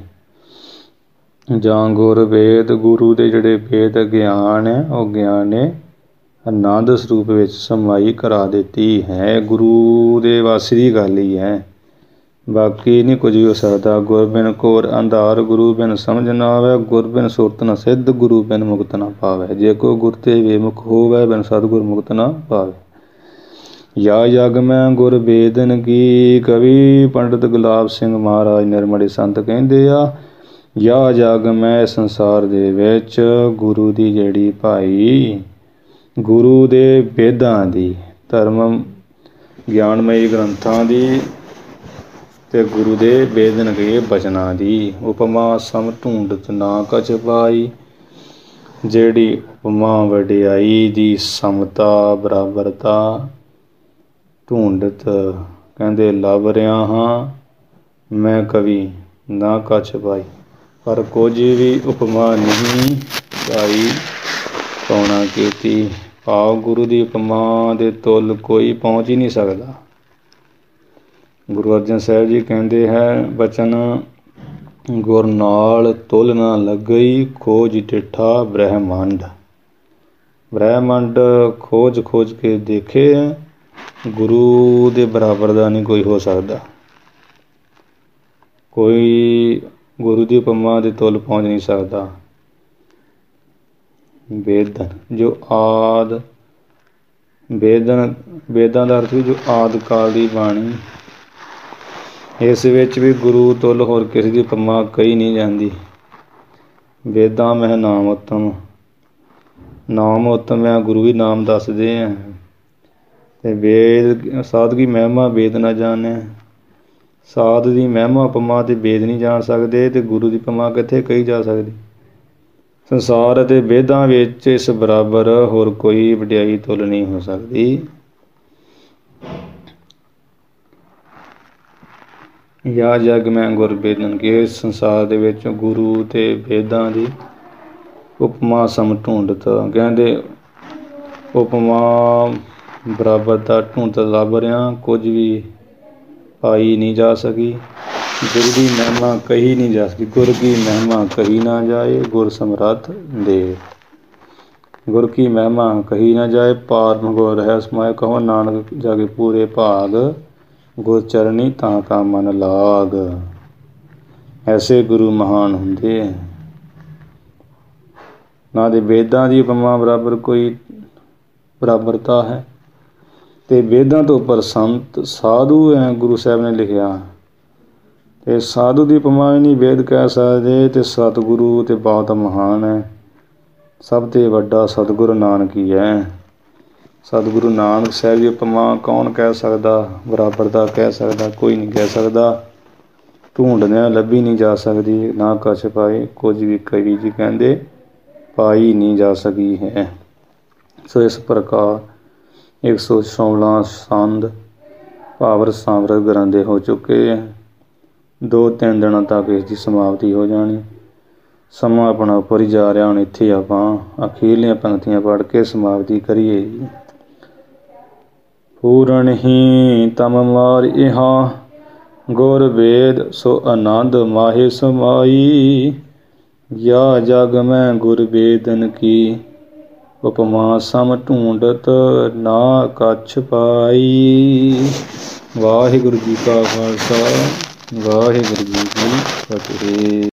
ਜਾਂ ਗੁਰ ਵੇਦ, ਗੁਰੂ ਦੇ ਜਿਹੜੇ ਵੇਦ ਗਿਆਨ ਹੈ ਉਹ ਗਿਆਨ ਨੇ ਆਨੰਦ ਸਰੂਪ ਵਿੱਚ ਸਮਾਈ ਕਰਾ ਦਿੱਤੀ ਹੈ। ਗੁਰੂ ਦੇ ਵਾਸੀ ਦੀ ਗੱਲ ਹੀ ਹੈ, ਬਾਕੀ ਨਹੀਂ ਕੁਝ ਵੀ ਹੋ ਸਕਦਾ। ਗੁਰ ਬਿਨ ਘੋਰ ਅੰਧਾਰ, ਗੁਰੂ ਬਿਨ ਸਮਝ ਨਾ ਆਵੇ। ਗੁਰ ਬਿਨ ਸੁਰਤ ਨ ਸਿੱਧ, ਗੁਰੂ ਬਿਨ ਮੁਕਤ ਨਾ ਪਾਵੇ। ਜੇ ਕੋ ਗੁਰ ਤੇ ਬੇਮੁਖ ਹੋਵੇ, ਬਿਨ ਸਤਿਗੁਰ ਮੁਕਤ ਨਾ ਪਾਵੇ। ਯਾ ਜਗ ਮੈਂ ਗੁਰ ਬੇਦਨ ਕੀ, ਕਵੀ ਪੰਡਿਤ ਗੁਲਾਬ ਸਿੰਘ ਮਹਾਰਾਜ ਨਿਰਮੜੇ ਸੰਤ ਕਹਿੰਦੇ ਆ, ਯਾ ਜਗ ਮੈਂ ਸੰਸਾਰ ਦੇ ਵਿੱਚ ਗੁਰੂ ਦੀ ਜਿਹੜੀ ਭਾਈ, ਗੁਰੂ ਦੇ ਵੇਦਾਂ ਦੀ, ਧਰਮ ਗਿਆਨਮਈ ਗ੍ਰੰਥਾਂ ਦੀ ਤੇ ਗੁਰੂ ਦੇ ਬੇਦਨ ਕੇ ਬਚਨਾਂ ਦੀ ਉਪਮਾ ਸਮ ਢੂੰਡਤ ਨਾ ਕਛ ਪਾਈ। ਜਿਹੜੀ ਉਪਮਾ ਵਡਿਆਈ ਦੀ ਸਮਤਾ ਬਰਾਬਰਤਾ ਢੂੰਡਤ ਕਹਿੰਦੇ ਲੱਭ ਰਿਹਾ ਹਾਂ ਮੈਂ ਕਵੀ ਨਾ ਕਛ ਪਾਈ, ਪਰ ਕੁਝ ਵੀ ਉਪਮਾ ਨਹੀਂ ਪਾਈ ਪਾਉਣਾ ਕੀਤੀ। ਭਾਵ ਗੁਰੂ ਦੀ ਉਪਮਾ ਦੇ ਤੁੱਲ ਕੋਈ ਪਹੁੰਚ ਹੀ ਨਹੀਂ ਸਕਦਾ। ਗੁਰੂ ਅਰਜਨ ਸਾਹਿਬ ਜੀ ਕਹਿੰਦੇ ਹੈ ਬਚਨ, ਗੁਰ ਨਾਲ ਤੁੱਲ ਨਾ ਲੱਗਈ, ਖੋਜ ਡਿਠਾ ਬ੍ਰਹਿਮੰਡ। ਬ੍ਰਹਿਮੰਡ ਖੋਜ ਖੋਜ ਕੇ ਦੇਖੇ, ਗੁਰੂ ਦੇ ਬਰਾਬਰ ਦਾ ਨਹੀਂ ਕੋਈ ਹੋ ਸਕਦਾ। ਕੋਈ ਗੁਰੂ ਦੀ ਉਪਮਾ ਦੇ ਤੁੱਲ ਪਹੁੰਚ ਨਹੀਂ ਸਕਦਾ। ਵੇਦਨ ਜੋ ਆਦਿ, ਵੇਦਨ ਵੇਦਾਂ ਦਾ ਅਰਥ ਵੀ ਜੋ ਆਦਿ ਕਾਲ ਦੀ ਬਾਣੀ, ਇਸ ਵਿੱਚ ਵੀ ਗੁਰੂ ਤੁੱਲ ਹੋਰ ਕਿਸੇ ਦੀ ਉਪਮਾ ਕਹੀ ਨਹੀਂ ਜਾਂਦੀ। ਵੇਦਾਂ ਮਹਿ ਨਾਮ ਉਤਮ, ਨਾਮ ਉਤਮ ਹੈ, ਗੁਰੂ ਵੀ ਨਾਮ ਦੱਸਦੇ ਆ। ਅਤੇ ਵੇਦ ਸਾਧ ਕੀ ਮਹਿਮਾ ਵੇਦ ਨਾ ਜਾਣੈ, ਸਾਧ ਦੀ ਮਹਿਮਾ ਉਪਮਾ ਅਤੇ ਵੇਦ ਨਹੀਂ ਜਾਣ ਸਕਦੇ, ਅਤੇ ਗੁਰੂ ਦੀ ਉਪਮਾ ਕਿੱਥੇ ਕਹੀ ਜਾ ਸਕਦੀ। ਸੰਸਾਰ ਅਤੇ ਵੇਦਾਂ ਵਿੱਚ ਇਸ ਬਰਾਬਰ ਹੋਰ ਕੋਈ ਵਡਿਆਈ ਤੁੱਲ ਨਹੀਂ ਹੋ ਸਕਦੀ। ਯਾ ਜਗ ਮੈਂ ਗੁਰ ਬੇਦਨ ਕੀ, ਇਸ ਸੰਸਾਰ ਦੇ ਵਿੱਚ ਗੁਰੂ ਅਤੇ ਵੇਦਾਂ ਦੀ ਉਪਮਾ ਸਮ ਢੂੰਡਤ, ਕਹਿੰਦੇ ਉਪਮਾ ਬਰਾਬਰਤਾ ਢੂੰਡਤ ਲੱਭ ਰਿਹਾ, ਕੁਝ ਵੀ ਪਾਈ ਨਹੀਂ ਜਾ ਸਕੀ। ਗੁਰੂ ਦੀ ਮਹਿਮਾ ਕਹੀ ਨਹੀਂ ਜਾ ਸਕੀ। ਗੁਰ ਕੀ ਮਹਿਮਾ ਕਹੀ ਨਾ ਜਾਏ, ਗੁਰ ਸਮਰੱਥ ਦੇ। ਗੁਰ ਕੀ ਮਹਿਮਾ ਕਹੀ ਨਾ ਜਾਏ, ਪਾਰ ਗੁਰ ਹੈ ਸਮਾਏ। ਕਹੋ ਨਾਨਕ ਜਾ ਕੇ ਪੂਰੇ ਭਾਗ, ਗੁਰ ਚਰਨੀ ਤਾਂ ਕਾ ਮਨ ਲਾਗ। ਐਸੇ ਗੁਰੂ ਮਹਾਨ ਹੁੰਦੇ ਹੈ। ਨਾ ਦੇ ਵੇਦਾਂ ਦੀ ਉਪਮਾ ਬਰਾਬਰ ਕੋਈ ਬਰਾਬਰਤਾ ਹੈ, ਅਤੇ ਵੇਦਾਂ ਤੋਂ ਉੱਪਰ ਸੰਤ ਸਾਧੂ ਹੈ ਗੁਰੂ ਸਾਹਿਬ ਨੇ ਲਿਖਿਆ, ਅਤੇ ਸਾਧੂ ਦੀ ਉਪਮਾ ਵੀ ਨਹੀਂ ਵੇਦ ਕਹਿ ਸਕਦੇ। ਅਤੇ ਸਤਿਗੁਰੂ ਤਾਂ ਬਹੁਤ ਮਹਾਨ ਹੈ, ਸਭ ਤੋਂ ਵੱਡਾ ਸਤਿਗੁਰੂ ਨਾਨਕ ਹੀ ਹੈ। ਸਤਿਗੁਰੂ ਨਾਨਕ ਸਾਹਿਬ ਦੀ ਉਪਮਾ ਕੌਣ ਕਹਿ ਸਕਦਾ, ਬਰਾਬਰਤਾ ਕਹਿ ਸਕਦਾ, ਕੋਈ ਨਹੀਂ ਕਹਿ ਸਕਦਾ। ਢੂੰਡਦਿਆਂ ਲੱਭੀ ਨਹੀਂ ਜਾ ਸਕਦੀ, ਨਾ ਕਛ ਪਾਏ, ਕੁਝ ਵੀ ਕਵੀ ਜੀ ਕਹਿੰਦੇ ਪਾਈ ਨਹੀਂ ਜਾ ਸਕੀ ਹੈ। ਸੋ ਇਸ ਪ੍ਰਕਾਰ ਇੱਕ ਸੌ ਸੋਲ੍ਹਾਂ ਸੰਦ ਭਾਵਰ ਸਾਮਰਤ ਗਰਾਂਦੇ ਹੋ ਚੁੱਕੇ ਹੈ। ਦੋ ਤਿੰਨ ਦਿਨਾਂ ਤੱਕ ਇਸ ਦੀ ਸਮਾਪਤੀ ਹੋ ਜਾਣੀ। ਸਮਾਂ ਆਪਣਾ ਉੱਪਰ ਹੀ ਜਾ ਰਿਹਾ। ਹੁਣ ਇੱਥੇ ਆਪਾਂ ਅਖੀਰਲੀਆਂ ਪੰਕਤੀਆਂ ਪੜ੍ਹ ਕੇ ਸਮਾਪਤੀ ਕਰੀਏ ਜੀ। ਪੂਰਨ ਹੀ ਤਮ ਮਾਰ ਇਹਾ, ਗੁਰ ਵੇਦ ਸੋ ਆਨੰਦ ਮਾਹੇ ਸਮਾਈ। ਯਾ ਜਗ ਮੈਂ ਗੁਰ ਬੇਦਨ ਕੀ, ਉਪਮਾ ਸਮ ਢੂੰਡਤ ਨਾ ਕਛ ਪਾਈ। ਵਾਹਿਗੁਰੂ ਜੀ ਕਾ ਖਾਲਸਾ, ਵਾਹਿਗੁਰੂ ਜੀ ਕੀ ਫਤਿਹ।